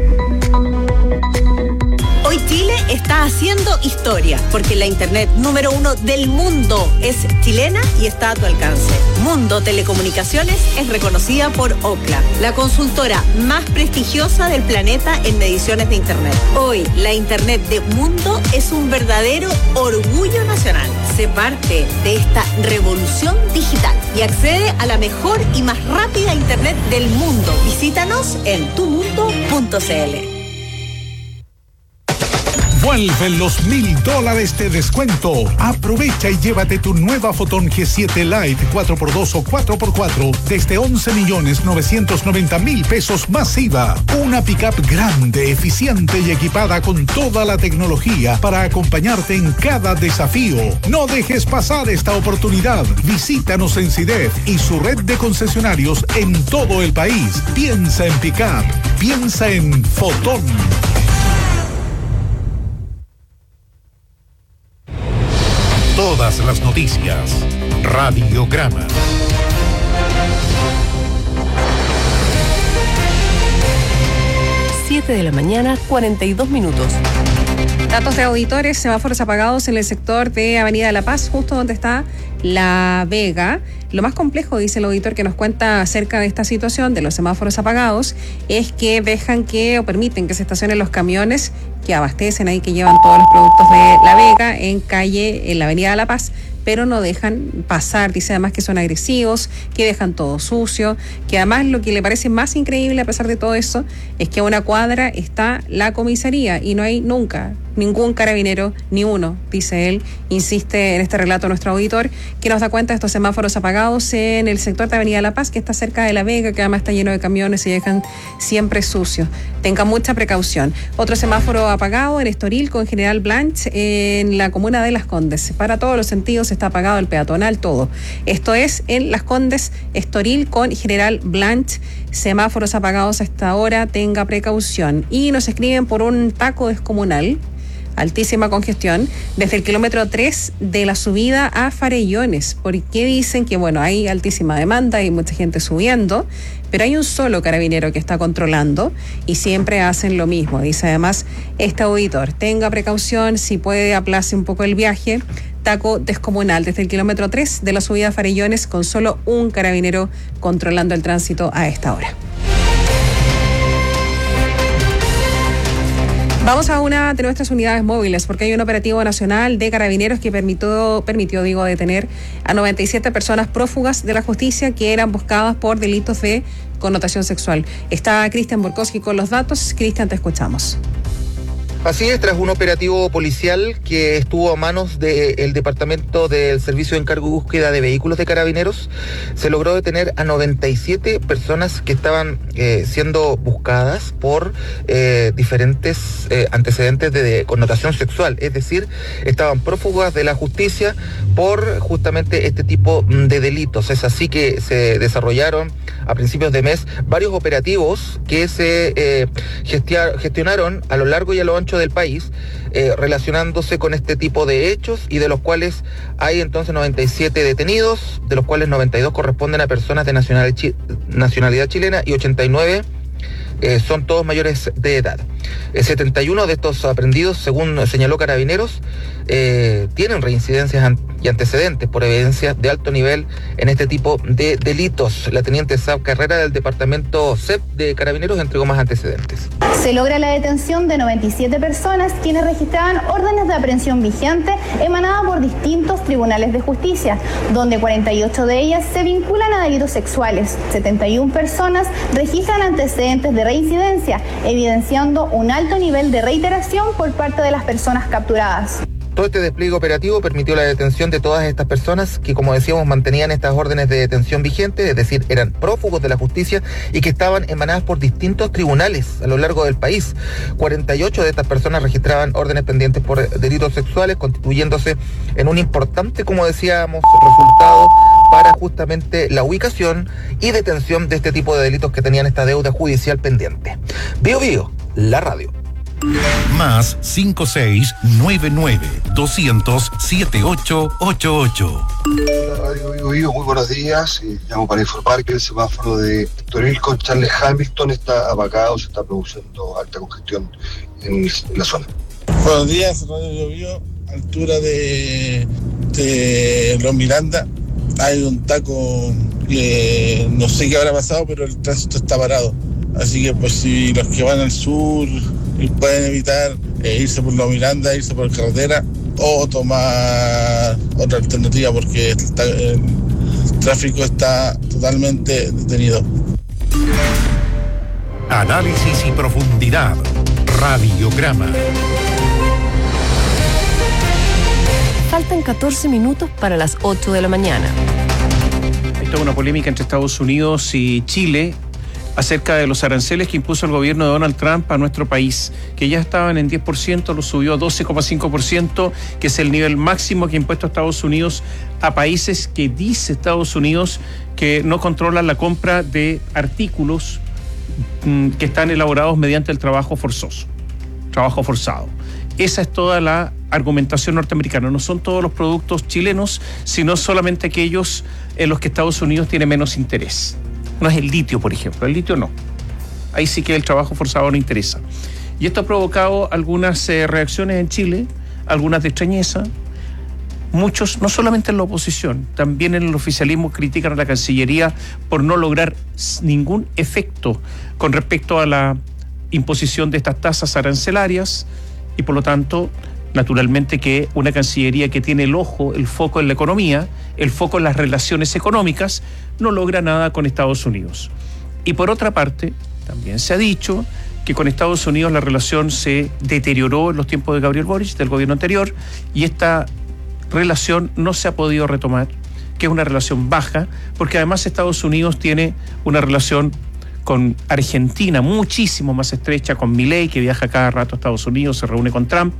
Hoy Chile está haciendo historia, porque la internet número 1 del mundo es chilena y está a tu alcance. Mundo Telecomunicaciones es reconocida por Ookla, la consultora más prestigiosa del planeta en mediciones de internet. Hoy, la internet de Mundo es un verdadero orgullo nacional. Sé parte de esta revolución digital y accede a la mejor y más rápida internet del mundo. Visítanos en tumundo.cl. Vuelven los $1,000 de descuento. Aprovecha y llévate tu nueva Fotón G7 Lite 4x2 o 4x4 desde 11.990.000 pesos más IVA. Una pickup grande, eficiente y equipada con toda la tecnología para acompañarte en cada desafío. No dejes pasar esta oportunidad. Visítanos en CIDEF y su red de concesionarios en todo el país. Piensa en pickup. Piensa en Fotón. Todas las noticias. Radiograma. 7 de la mañana, 42 minutos. Datos de auditores, semáforos apagados en el sector de Avenida La Paz, justo donde está La Vega. Lo más complejo, dice el auditor que nos cuenta acerca de esta situación de los semáforos apagados, es que dejan que o permiten que se estacionen los camiones que abastecen ahí, que llevan todos los productos de La Vega en la Avenida La Paz, pero no dejan pasar. Dice además que son agresivos, que dejan todo sucio, que además lo que le parece más increíble a pesar de todo eso es que a una cuadra está la comisaría y no hay nunca ningún carabinero, ni uno, dice él. Insiste en este relato nuestro auditor, que nos da cuenta de estos semáforos apagados en el sector de Avenida La Paz, que está cerca de La Vega, que además está lleno de camiones y dejan siempre sucio. Tenga mucha precaución. Otro semáforo apagado en Estoril con General Blanch en la comuna de Las Condes. Para todos los sentidos está apagado el peatonal, todo. Esto es en Las Condes, Estoril con General Blanch. Semáforos apagados hasta ahora, tenga precaución. Y nos escriben por un taco descomunal. Altísima congestión desde el kilómetro 3 de la subida a Farellones. ¿Por qué dicen que, bueno, hay altísima demanda, hay mucha gente subiendo, pero hay un solo carabinero que está controlando y siempre hacen lo mismo? Dice además este auditor, tenga precaución, si puede aplace un poco el viaje. Taco descomunal desde el kilómetro 3 de la subida a Farellones con solo un carabinero controlando el tránsito a esta hora. Vamos a una de nuestras unidades móviles porque hay un operativo nacional de carabineros que permitió detener a 97 personas prófugas de la justicia que eran buscadas por delitos de connotación sexual. Está Cristian Borkowski con los datos. Cristian, te escuchamos. Así es, tras un operativo policial que estuvo a manos del Departamento del Servicio de Encargo y Búsqueda de Vehículos de Carabineros, se logró detener a 97 personas que estaban siendo buscadas por diferentes antecedentes de connotación sexual, es decir, estaban prófugas de la justicia por justamente este tipo de delitos. Es así que se desarrollaron a principios de mes varios operativos que se gestionaron a lo largo y a lo ancho del país, relacionándose con este tipo de hechos, y de los cuales hay entonces 97 detenidos, de los cuales 92 corresponden a personas de nacionalidad chilena y 89 son todos mayores de edad. 71 de estos aprendidos, según señaló Carabineros, tienen reincidencias y antecedentes por evidencia de alto nivel en este tipo de delitos. La teniente Sab Carrera del departamento CEP de Carabineros entregó más antecedentes. Se logra la detención de 97 personas quienes registraban órdenes de aprehensión vigentes emanadas por distintos tribunales de justicia, donde 48 de ellas se vinculan a delitos sexuales. 71 personas registran antecedentes de reincidencia, evidenciando un alto nivel de reiteración por parte de las personas capturadas. Todo este despliegue operativo permitió la detención de todas estas personas que, como decíamos, mantenían estas órdenes de detención vigentes, es decir, eran prófugos de la justicia y que estaban emanadas por distintos tribunales a lo largo del país. 48 de estas personas registraban órdenes pendientes por delitos sexuales, constituyéndose en un importante, como decíamos, resultado para justamente la ubicación y detención de este tipo de delitos que tenían esta deuda judicial pendiente. Bio Bio, la radio. Más 5699-200-7888. Hola Radio Vivo Vivo, muy buenos días. Llamo para informar que el semáforo de Toril con Charles Hamilton está apagado, se está produciendo alta congestión en la zona. Buenos días, Radio Vivo Vivo, altura de Los Miranda. Hay un taco que no sé qué habrá pasado, pero el tránsito está parado. Así que pues si los que van al sur pueden evitar irse por Los Miranda, irse por carretera o tomar otra alternativa porque el tráfico está totalmente detenido. Análisis y profundidad. Radiograma. Faltan 14 minutos para las 8 de la mañana. Esto es una polémica entre Estados Unidos y Chile acerca de los aranceles que impuso el gobierno de Donald Trump a nuestro país, que ya estaban en 10%, lo subió a 12,5%, que es el nivel máximo que ha impuesto Estados Unidos a países que dice Estados Unidos que no controlan la compra de artículos que están elaborados mediante el trabajo forzoso, trabajo forzado. Esa es toda la argumentación norteamericana. No son todos los productos chilenos, sino solamente aquellos en los que Estados Unidos tiene menos interés. No es el litio, por ejemplo. El litio no. Ahí sí que el trabajo forzado no interesa. Y esto ha provocado algunas reacciones en Chile, algunas de extrañeza. Muchos, no solamente en la oposición, también en el oficialismo critican a la Cancillería por no lograr ningún efecto con respecto a la imposición de estas tasas arancelarias y por lo tanto, naturalmente que una Cancillería que tiene el foco en la economía, el foco en las relaciones económicas, no logra nada con Estados Unidos. Y por otra parte, también se ha dicho que con Estados Unidos la relación se deterioró en los tiempos de Gabriel Boric, del gobierno anterior, y esta relación no se ha podido retomar, que es una relación baja, porque además Estados Unidos tiene una relación con Argentina muchísimo más estrecha, con Milei, que viaja cada rato a Estados Unidos, se reúne con Trump,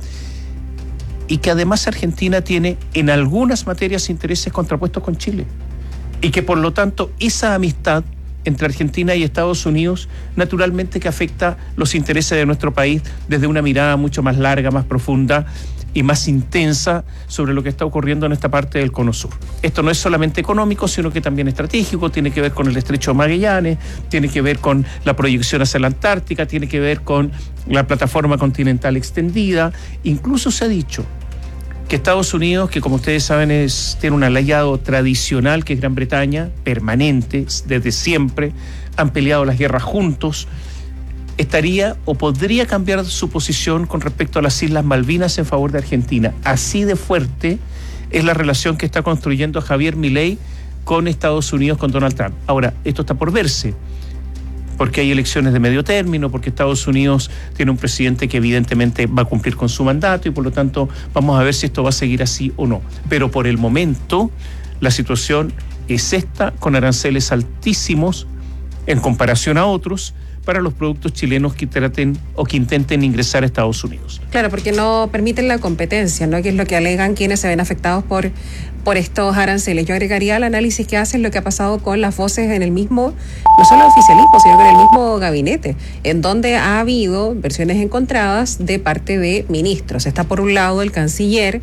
y que además Argentina tiene en algunas materias intereses contrapuestos con Chile, y que por lo tanto esa amistad entre Argentina y Estados Unidos naturalmente que afecta los intereses de nuestro país desde una mirada mucho más larga, más profunda y más intensa sobre lo que está ocurriendo en esta parte del Cono Sur. Esto no es solamente económico, sino que también estratégico, tiene que ver con el Estrecho de Magallanes, tiene que ver con la proyección hacia la Antártica, tiene que ver con la plataforma continental extendida. Incluso se ha dicho que Estados Unidos, que como ustedes saben tiene un aliado tradicional que es Gran Bretaña, permanente, desde siempre, han peleado las guerras juntos, estaría o podría cambiar su posición con respecto a las Islas Malvinas en favor de Argentina. Así de fuerte es la relación que está construyendo Javier Milei con Estados Unidos, con Donald Trump. Ahora, esto está por verse, porque hay elecciones de medio término, porque Estados Unidos tiene un presidente que evidentemente va a cumplir con su mandato y por lo tanto vamos a ver si esto va a seguir así o no. Pero por el momento la situación es esta, con aranceles altísimos en comparación a otros, para los productos chilenos que traten o que intenten ingresar a Estados Unidos. Claro, porque no permiten la competencia, ¿no? Que es lo que alegan quienes se ven afectados por estos aranceles. Yo agregaría al análisis que hacen lo que ha pasado con las voces en el mismo, no solo el oficialismo, sino que en el mismo gabinete, en donde ha habido versiones encontradas de parte de ministros. Está por un lado el canciller,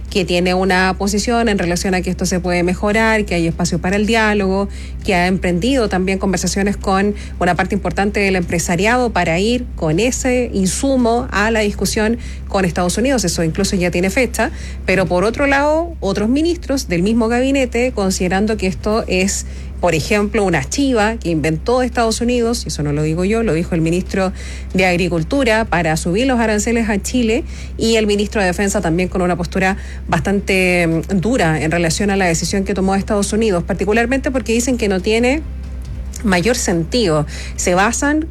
que tiene una posición en relación a que esto se puede mejorar, que hay espacio para el diálogo, que ha emprendido también conversaciones con una parte importante del empresariado para ir con ese insumo a la discusión con Estados Unidos. Eso incluso ya tiene fecha, pero por otro lado, otros ministros del mismo gabinete considerando que esto es, por ejemplo, una chiva que inventó Estados Unidos, y eso no lo digo yo, lo dijo el ministro de Agricultura, para subir los aranceles a Chile, y el ministro de Defensa también con una postura bastante dura en relación a la decisión que tomó Estados Unidos, particularmente porque dicen que no tiene mayor sentido. Se basan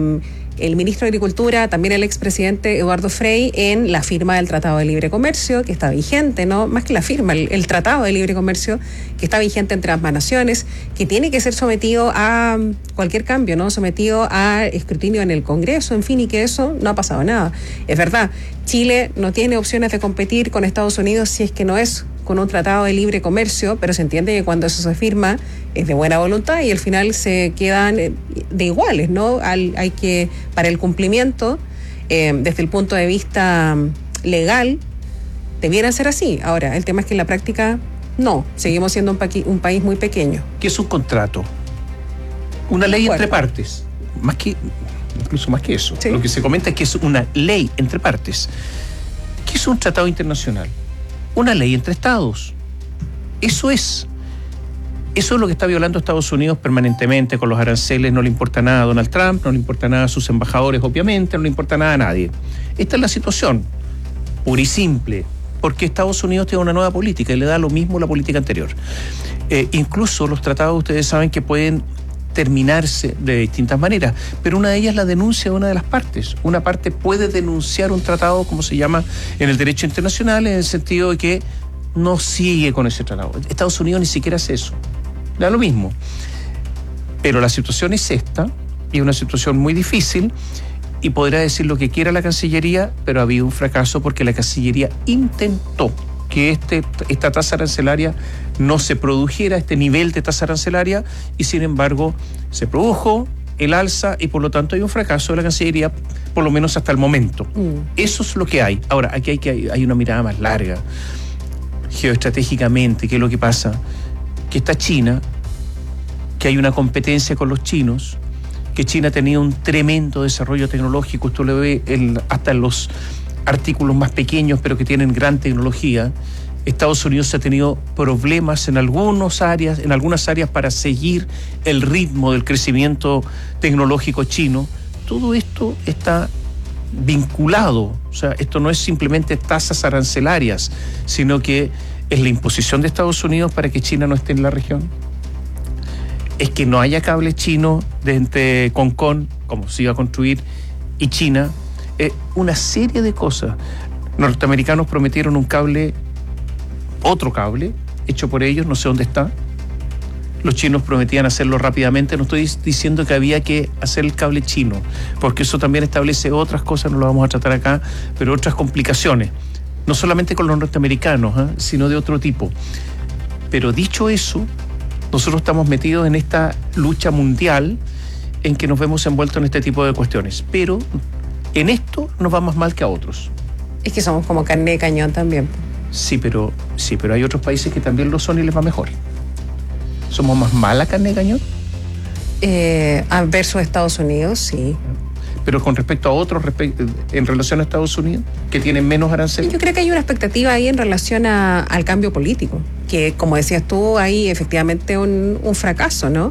el ministro de Agricultura, también el expresidente Eduardo Frei, en la firma del Tratado de Libre Comercio, que está vigente, ¿no? Más que la firma, el Tratado de Libre Comercio, que está vigente entre ambas naciones, que tiene que ser sometido a cualquier cambio, ¿no? Sometido a escrutinio en el Congreso, en fin, y que eso no ha pasado nada. Es verdad, Chile no tiene opciones de competir con Estados Unidos si es que no es con un tratado de libre comercio, pero se entiende que cuando eso se firma es de buena voluntad y al final se quedan de iguales, ¿no? Hay que, para el cumplimiento, desde el punto de vista legal, debiera ser así. Ahora, el tema es que en la práctica no, seguimos siendo un país muy pequeño. ¿Qué es un contrato? Una ley entre partes, incluso más que eso. Sí. Lo que se comenta es que es una ley entre partes. ¿Qué es un tratado internacional? Una ley entre estados. Eso es lo que está violando Estados Unidos permanentemente con los aranceles. No le importa nada a Donald Trump, no le importa nada a sus embajadores, obviamente, no le importa nada a nadie. Esta es la situación, pura y simple, porque Estados Unidos tiene una nueva política y le da lo mismo la política anterior. Incluso los tratados, ustedes saben que pueden terminarse de distintas maneras, pero una de ellas es la denuncia de una de las partes. Una parte puede denunciar un tratado, como se llama en el derecho internacional, en el sentido de que no sigue con ese tratado. Estados Unidos ni siquiera hace eso. Da lo mismo. Pero la situación es esta, y una situación muy difícil, y podrá decir lo que quiera la Cancillería, pero ha habido un fracaso porque la Cancillería intentó que esta tasa arancelaria no se produjera, este nivel de tasa arancelaria, y sin embargo se produjo el alza y por lo tanto hay un fracaso de la Cancillería, por lo menos hasta el momento. Eso es lo que hay. Ahora, aquí hay una mirada más larga. Geoestratégicamente, ¿qué es lo que pasa? Que está China, que hay una competencia con los chinos, que China ha tenido un tremendo desarrollo tecnológico, esto lo ve hasta en los artículos más pequeños, pero que tienen gran tecnología. Estados Unidos ha tenido problemas en algunas áreas para seguir el ritmo del crecimiento tecnológico chino. Todo esto está vinculado. O sea, esto no es simplemente tasas arancelarias, sino que es la imposición de Estados Unidos para que China no esté en la región. Es que no haya cable chino entre Hong Kong, como se iba a construir, y China. Una serie de cosas. Los norteamericanos prometieron otro cable, hecho por ellos, no sé dónde está. Los chinos prometían hacerlo rápidamente. No estoy diciendo que había que hacer el cable chino, porque eso también establece otras cosas, no lo vamos a tratar acá, pero otras complicaciones. No solamente con los norteamericanos, sino de otro tipo. Pero dicho eso, nosotros estamos metidos en esta lucha mundial en que nos vemos envueltos en este tipo de cuestiones. Pero en esto nos va más mal que a otros. Es que somos como carne de cañón también. Sí, pero hay otros países que también lo son y les va mejor. ¿Somos más mala carne de cañón? Versus Estados Unidos, sí. Pero con respecto a otros, en relación a Estados Unidos, que tienen menos aranceles. Yo creo que hay una expectativa ahí en relación al cambio político, que como decías tú, hay efectivamente un fracaso, ¿no?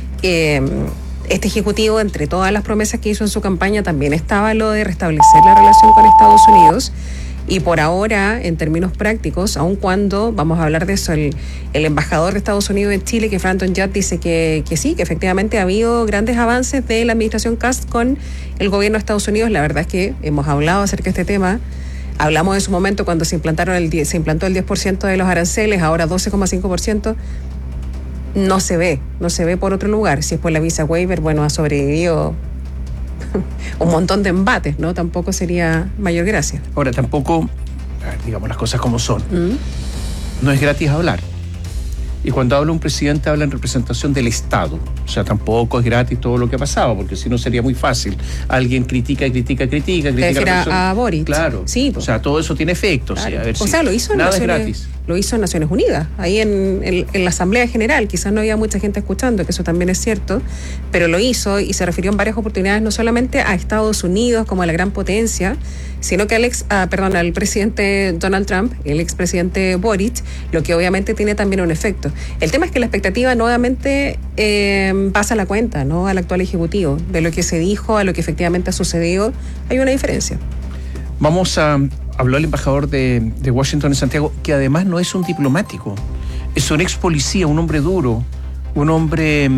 Este ejecutivo, entre todas las promesas que hizo en su campaña, también estaba lo de restablecer la relación con Estados Unidos. Y por ahora, en términos prácticos, aun cuando, vamos a hablar de eso, el embajador de Estados Unidos en Chile, que Franton Yat, dice que sí, que efectivamente ha habido grandes avances de la administración Kast con el gobierno de Estados Unidos. La verdad es que hemos hablado acerca de este tema. Hablamos en su momento cuando se implantó el 10% de los aranceles, ahora 12,5%. No se ve por otro lugar. Si es por la visa waiver, bueno, ha sobrevivido un montón de embates, ¿no? Tampoco sería mayor gracia. Ahora, tampoco, digamos las cosas como son. No es gratis hablar. Y cuando habla un presidente, habla en representación del Estado. O sea, tampoco es gratis todo lo que ha pasado, porque si no sería muy fácil. Alguien critica. A Boric. Claro. Sí, o sea, todo eso tiene efectos. Claro. Lo hizo en nada Naciones, es gratis. Lo hizo en Naciones Unidas, ahí en la Asamblea General. Quizás no había mucha gente escuchando, que eso también es cierto, pero lo hizo y se refirió en varias oportunidades no solamente a Estados Unidos como a la gran potencia, sino que al presidente Donald Trump, el expresidente Boric, lo que obviamente tiene también un efecto. El tema es que la expectativa nuevamente pasa la cuenta, ¿no?, al actual ejecutivo, de lo que se dijo a lo que efectivamente ha sucedido, hay una diferencia. Habló el embajador de Washington en Santiago, que además no es un diplomático, es un ex policía, un hombre duro, un hombre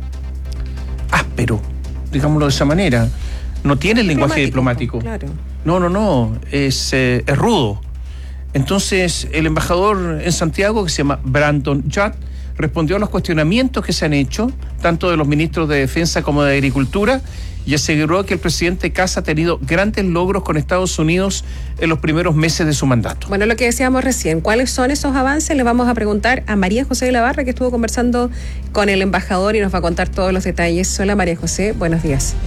áspero, digámoslo de esa manera. No tiene el lenguaje diplomático. Claro. No, es rudo. Entonces, el embajador en Santiago, que se llama Brandon Judd, respondió a los cuestionamientos que se han hecho, tanto de los ministros de Defensa como de Agricultura, y aseguró que el presidente Kast ha tenido grandes logros con Estados Unidos en los primeros meses de su mandato. Bueno, lo que decíamos recién, ¿cuáles son esos avances? Le vamos a preguntar a María José de la Barra, que estuvo conversando con el embajador y nos va a contar todos los detalles. Hola, María José, buenos días.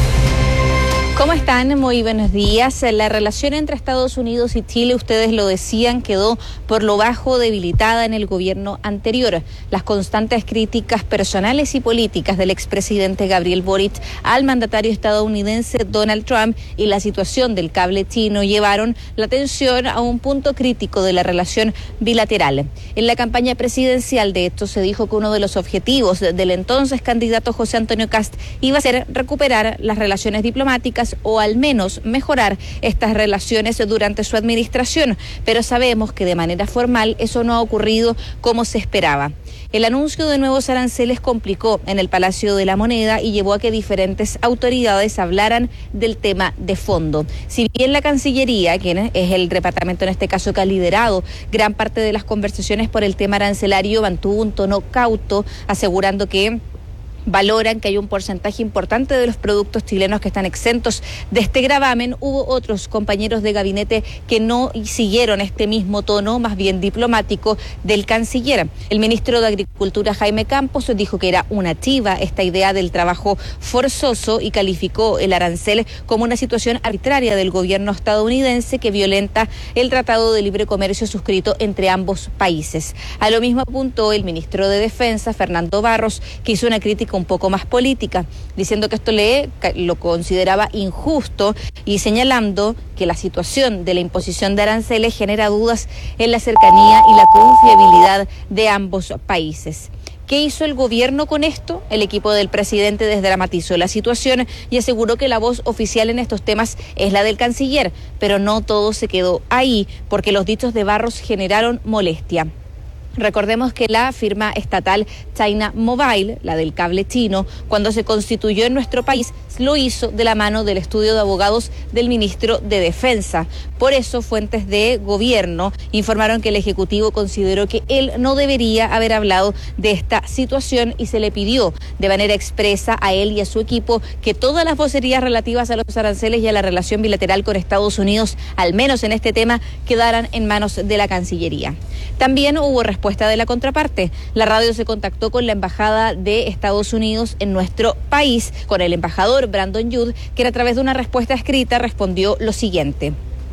¿Cómo están? Muy buenos días. La relación entre Estados Unidos y Chile, ustedes lo decían, quedó por lo bajo debilitada en el gobierno anterior. Las constantes críticas personales y políticas del expresidente Gabriel Boric al mandatario estadounidense Donald Trump y la situación del cable chino llevaron la tensión a un punto crítico de la relación bilateral. En la campaña presidencial, de hecho, se dijo que uno de los objetivos del entonces candidato José Antonio Kast iba a ser recuperar las relaciones diplomáticas o al menos mejorar estas relaciones durante su administración, pero sabemos que de manera formal eso no ha ocurrido como se esperaba. El anuncio de nuevos aranceles complicó en el Palacio de la Moneda y llevó a que diferentes autoridades hablaran del tema de fondo. Si bien la Cancillería, quien es el departamento en este caso que ha liderado gran parte de las conversaciones por el tema arancelario, mantuvo un tono cauto, asegurando que valoran que hay un porcentaje importante de los productos chilenos que están exentos de este gravamen. Hubo otros compañeros de gabinete que no siguieron este mismo tono, más bien diplomático, del canciller. El ministro de Agricultura, Jaime Campos, dijo que era una chiva esta idea del trabajo forzoso y calificó el arancel como una situación arbitraria del gobierno estadounidense que violenta el Tratado de Libre Comercio suscrito entre ambos países. A lo mismo apuntó el ministro de Defensa, Fernando Barros, que hizo una crítica un poco más política, diciendo que esto lo consideraba injusto y señalando que la situación de la imposición de aranceles genera dudas en la cercanía y la confiabilidad de ambos países. ¿Qué hizo el gobierno con esto? El equipo del presidente desdramatizó la situación y aseguró que la voz oficial en estos temas es la del canciller, pero no todo se quedó ahí, porque los dichos de Barros generaron molestia. Recordemos que la firma estatal China Mobile, la del cable chino, cuando se constituyó en nuestro país, lo hizo de la mano del estudio de abogados del ministro de Defensa. Por eso, fuentes de gobierno informaron que el Ejecutivo consideró que él no debería haber hablado de esta situación y se le pidió de manera expresa a él y a su equipo que todas las vocerías relativas a los aranceles y a la relación bilateral con Estados Unidos, al menos en este tema, quedaran en manos de la Cancillería. También hubo respuesta de la contraparte. La radio se contactó con la Embajada de Estados Unidos en nuestro país, con el embajador Brandon Judd, que a través de una respuesta escrita respondió lo siguiente: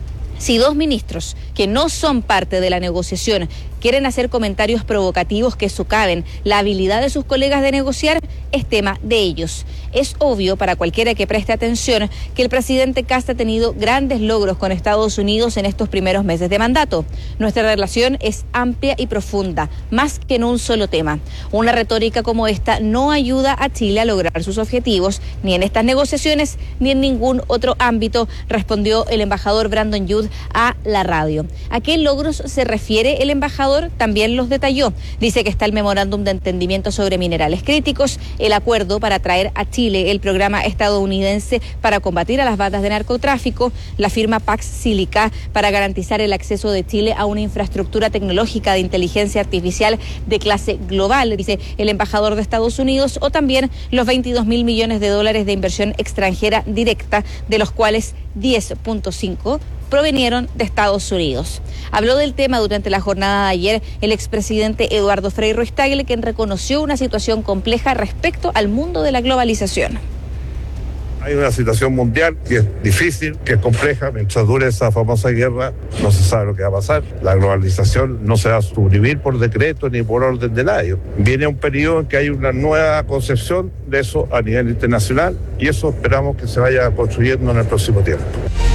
si dos ministros que no son parte de la negociación quieren hacer comentarios provocativos que socaven la habilidad de sus colegas de negociar, es tema de ellos. Es obvio para cualquiera que preste atención que el presidente Kast ha tenido grandes logros con Estados Unidos en estos primeros meses de mandato. Nuestra relación es amplia y profunda, más que en un solo tema. Una retórica como esta no ayuda a Chile a lograr sus objetivos, ni en estas negociaciones, ni en ningún otro ámbito, respondió el embajador Brandon Judd a la radio. ¿A qué logros se refiere el embajador? También los detalló. Dice que está el memorándum de entendimiento sobre minerales críticos, el acuerdo para traer a Chile el programa estadounidense para combatir a las bandas de narcotráfico, la firma Pax Silica para garantizar el acceso de Chile a una infraestructura tecnológica de inteligencia artificial de clase global, dice el embajador de Estados Unidos, o también los 22.000 millones de dólares de inversión extranjera directa, de los cuales 10.5 provenieron de Estados Unidos. Habló del tema durante la jornada de ayer el expresidente Eduardo Frei Ruiz-Tagle, quien reconoció una situación compleja respecto al mundo de la globalización. Hay una situación mundial que es difícil, que es compleja. Mientras dure esa famosa guerra, no se sabe lo que va a pasar. La globalización no se va a suprimir por decreto ni por orden de nadie. Viene un periodo en que hay una nueva concepción de eso a nivel internacional y eso esperamos que se vaya construyendo en el próximo tiempo.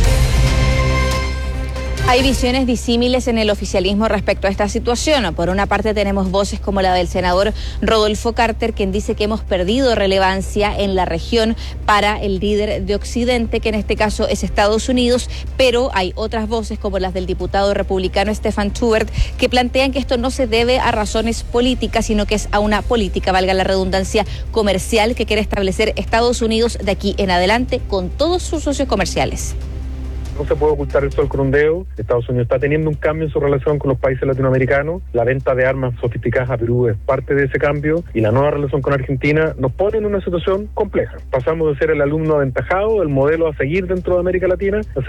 Hay visiones disímiles en el oficialismo respecto a esta situación. Por una parte tenemos voces como la del senador Rodolfo Carter, quien dice que hemos perdido relevancia en la región para el líder de Occidente, que en este caso es Estados Unidos, pero hay otras voces como las del diputado republicano Stefan Schubert, que plantean que esto no se debe a razones políticas, sino que es a una política, valga la redundancia, comercial que quiere establecer Estados Unidos de aquí en adelante con todos sus socios comerciales. No se puede ocultar el sol con un dedo. Estados Unidos está teniendo un cambio en su relación con los países latinoamericanos. La venta de armas sofisticadas a Perú es parte de ese cambio y la nueva relación con Argentina nos pone en una situación compleja. Pasamos de ser el alumno aventajado, el modelo a seguir dentro de América Latina, a ser